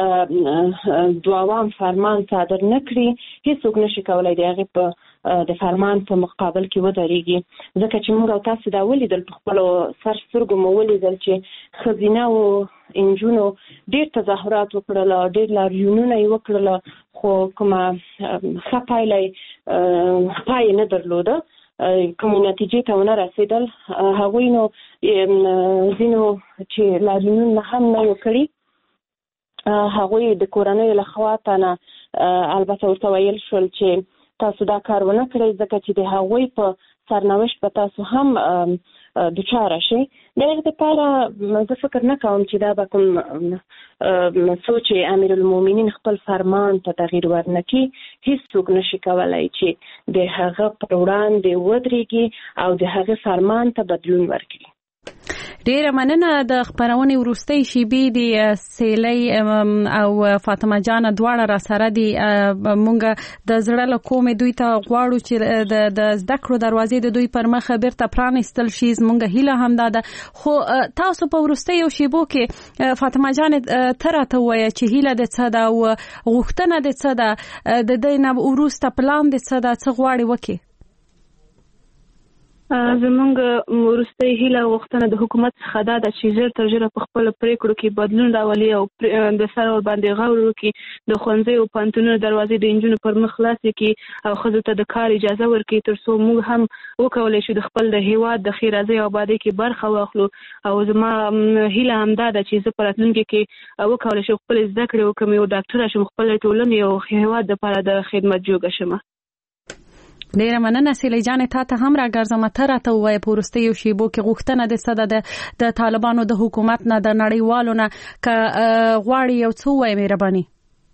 دوام فرمان صادر نه کړي هیڅوک نشي کولی د هغې په د فرمان په مقابل کې ودرېږي ځکه چې موږ او تاسو دا ولیدل په خپلو سر سترګو مو ولیدل چې ښځینه و نجونو ډېر تظاهرات وکړل ډېر لاریونونه یې وکړل خو کومه ښه پایله یې پای نه درلوده کومې نتیجې ته ونه رسېدل هغوی نو ځینو چې لاریونونه هم نه یو کړي هغوی د کورنیو له خوا ته نه البته ورته ویل شول چې تاسو دا کار ونه کړئ ځکه چې د هغوی په سرنوشت به تاسو هم دچاره شئ د هغې دپاره زه فکر نه کوم چې دا به کوم څو چې امیر المؤمنین خپل فرمان ته تغییر ورنکړي هیڅوک نشي کولی چې د هغه پر وړاندې ودرېږي او د هغه فرمان ته بدلون ورکړي. ډیره مننه د خبرونې وروستۍ شیبې د سیلۍ او فاطمه جان دواړه را سره دي مونږ د زړه له کومې دوی ته غواړو چې د زده کړو دروازې د دوی پر مخ بیرته پرانیستل شي زمونږ هیله همدا ده خو تاسو په وروستیو شیبو کې فاطمه جان ته راته ووایه چې هیله دې څه ده او غوښتنه دې څه ده د دې نه وروسته پلان دې څه ده څه غواړې وکړې؟ زمونږ وروستۍ هیله غوښتنه د حکومت څخه دا ده چې ژر تر ژره په خپلو پرېکړو کې بدلون راولي او د سر ورباندې غور وکړي د ښوونځیو او پوهنتونونو دروازې د نجونو پر مخ خلاصې کړي او ښځو ته د کار اجازه ورکړي تر څو موږ هم وکولی شو د خپل د هېواد د ښېرازۍ او ابادۍ کې برخه واخلو او زما هیله همدا ده چې زه په راتلونکي کې وکولی شم خپلې زده کړې وکړم یو ډاکټره شم خپلې ټولنې او هېواد دپاره د خدمت جوګه شم. ډیره مننه سیلۍ جانې تا ته هم راګرځم ته راته ووایه په وروستیو شیبو کې غوښتنه دې څه ده د طالبانو د حکومت نه د نړیوالو نه که غواړي یو څه ووایې مهرباني.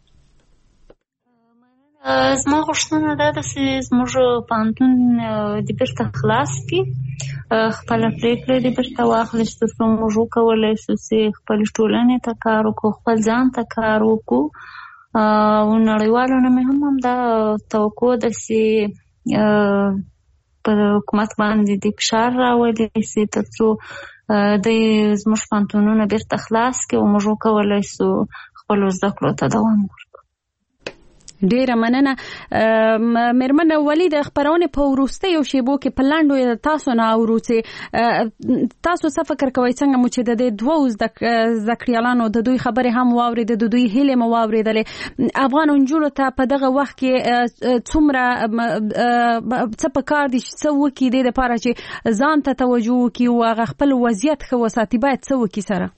زما غوښتنه دا ده چې زموږ پوهنتون د بیرته خلاص کړي خپله پرېکړه دې بیرته واخلي تر څو موږ وکولی شو چې خپلې ټولنې ته کار وکړو خپل ځان ته کار وکړو او نړیوالو نه مې هم همدا توقع ده چې په حکومت باندې د فشار راولي چې تر څو د زموږ پوهنتونونه بیرته خلاص کړي او موږ وکولی شو خپلو زده کړو ته دوام ورکړو. ډیره مننه مېرمن ولي د خبرونې په وروستیو شیبو کې په لنډو تاسو نه اورو چې تاسو څه فکر کوئ څنګه مو چې د دې دوو زده کړیالانو د دوی خبرې هم واورېدې د دوی هیلې مو واورېدلې افغان نجونو ته په دغه وخت کې څومره څه پکار دي چې څه وکړي دې دپاره چې ځان ته توجه وکړي او هغه خپل وضعیت ښه وساتي باید څه وکړي سره؟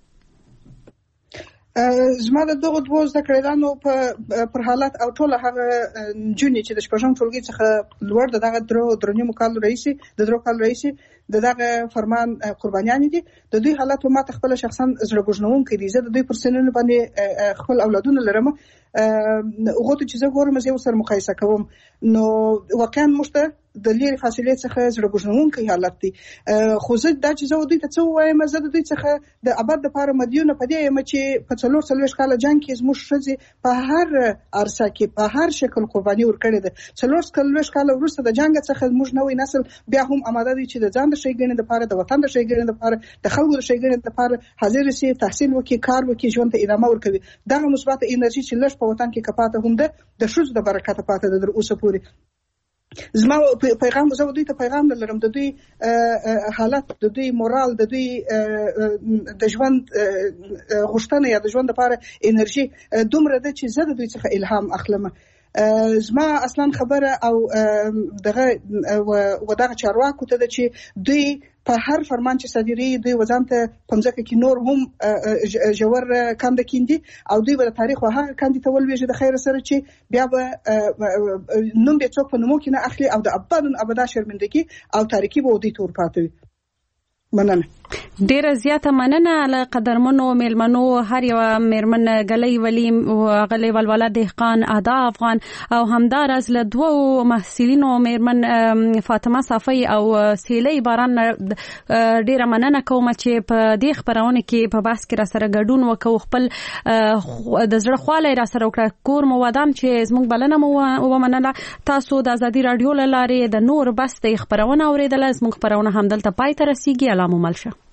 زما د دغو دوو زده کړیالانو په پر حالت او ټوله هغه نجونې چې د شپږم ټولګي څخه لوړ د دغه درو درو نیمو کالو راهیسې د درو کالو راهیسې د دغه فرمان قربانیانې دي د دوی حالت به ما ته خپله شخصا زړه ګوژنونکی دي. زه د دوی پر سنونو باندې خپل اولادونه لرم هغو ته چې زه ګورم زه یې ورسره مقایسه کوم نو واقعا موږ ته د لرې فاصلې څخه زړه ګوژنونکی حالت دی خو زه دا چې زه دوی ته څه ووایم زه د دوی څخه د ابد دپاره مدیونه په دې یم چې په څلور څلوېښت کاله جنګ کې زموږ ښځې په هر عرصه کې په هر شکل قرباني ورکړې ده څلور څلوېښت کاله وروسته د جنګ څخه زموږ نوی نسل بیا هم اماده دی چې د ځان د ښېګڼې دپاره د وطن د ښېګڼې دپاره د خلکو د ښېګڼې دپاره حاضر شي تحصیل وکړي کار وکړي ژوند ته ادامه ورکوي دغه مثبته انرژي چې لږ په وطن کې که پاته هم ده د ښځو د برکته پاته ده تر اوسه پورې. زما پیغام زه دوی ته پیغام لرم د دوی حالت د دوی مورال د دوی د ژوند غوښتنه یا د ژوند لپاره انرژي دومره ده چې زه د دوی څخه الهام اخلم. زما اصلا خبره او دغه ودغه چارواکو ته چې دوی په هر فرمان چې صادري دوی وزانته پمځکه کې نور هم جوړ کاند کیندي او دوی به تاریخ او هغه کاندي تول ویژه د خیر سره چې بیا به نوم به څوک په نومو کې نه اخلي او د ابدن ابدا شرمندګي او تاریخي به ودی تور پاتوي. مننه. ډیره زیاته مننه له قدرمنو میلمنو هر یو میرمن غلې ولی غلې ولوله دهقان ادا افغان او همدار از له دوه محصلینو میرمن فاطمه صافی او سیلی باران ډیره مننه کوم چې په دې خبرونه کې په بحث کې را سره ګډون وکاو خپل د زړه خواله را سره وکړه کور مو ودان چې زموږ بلنه مو ومنله. تاسو د ازادي رادیو لاره د نور بس د خبرونه اوریدل زموږ خبرونه همدلته پای ته رسیدي. علامه ملشه.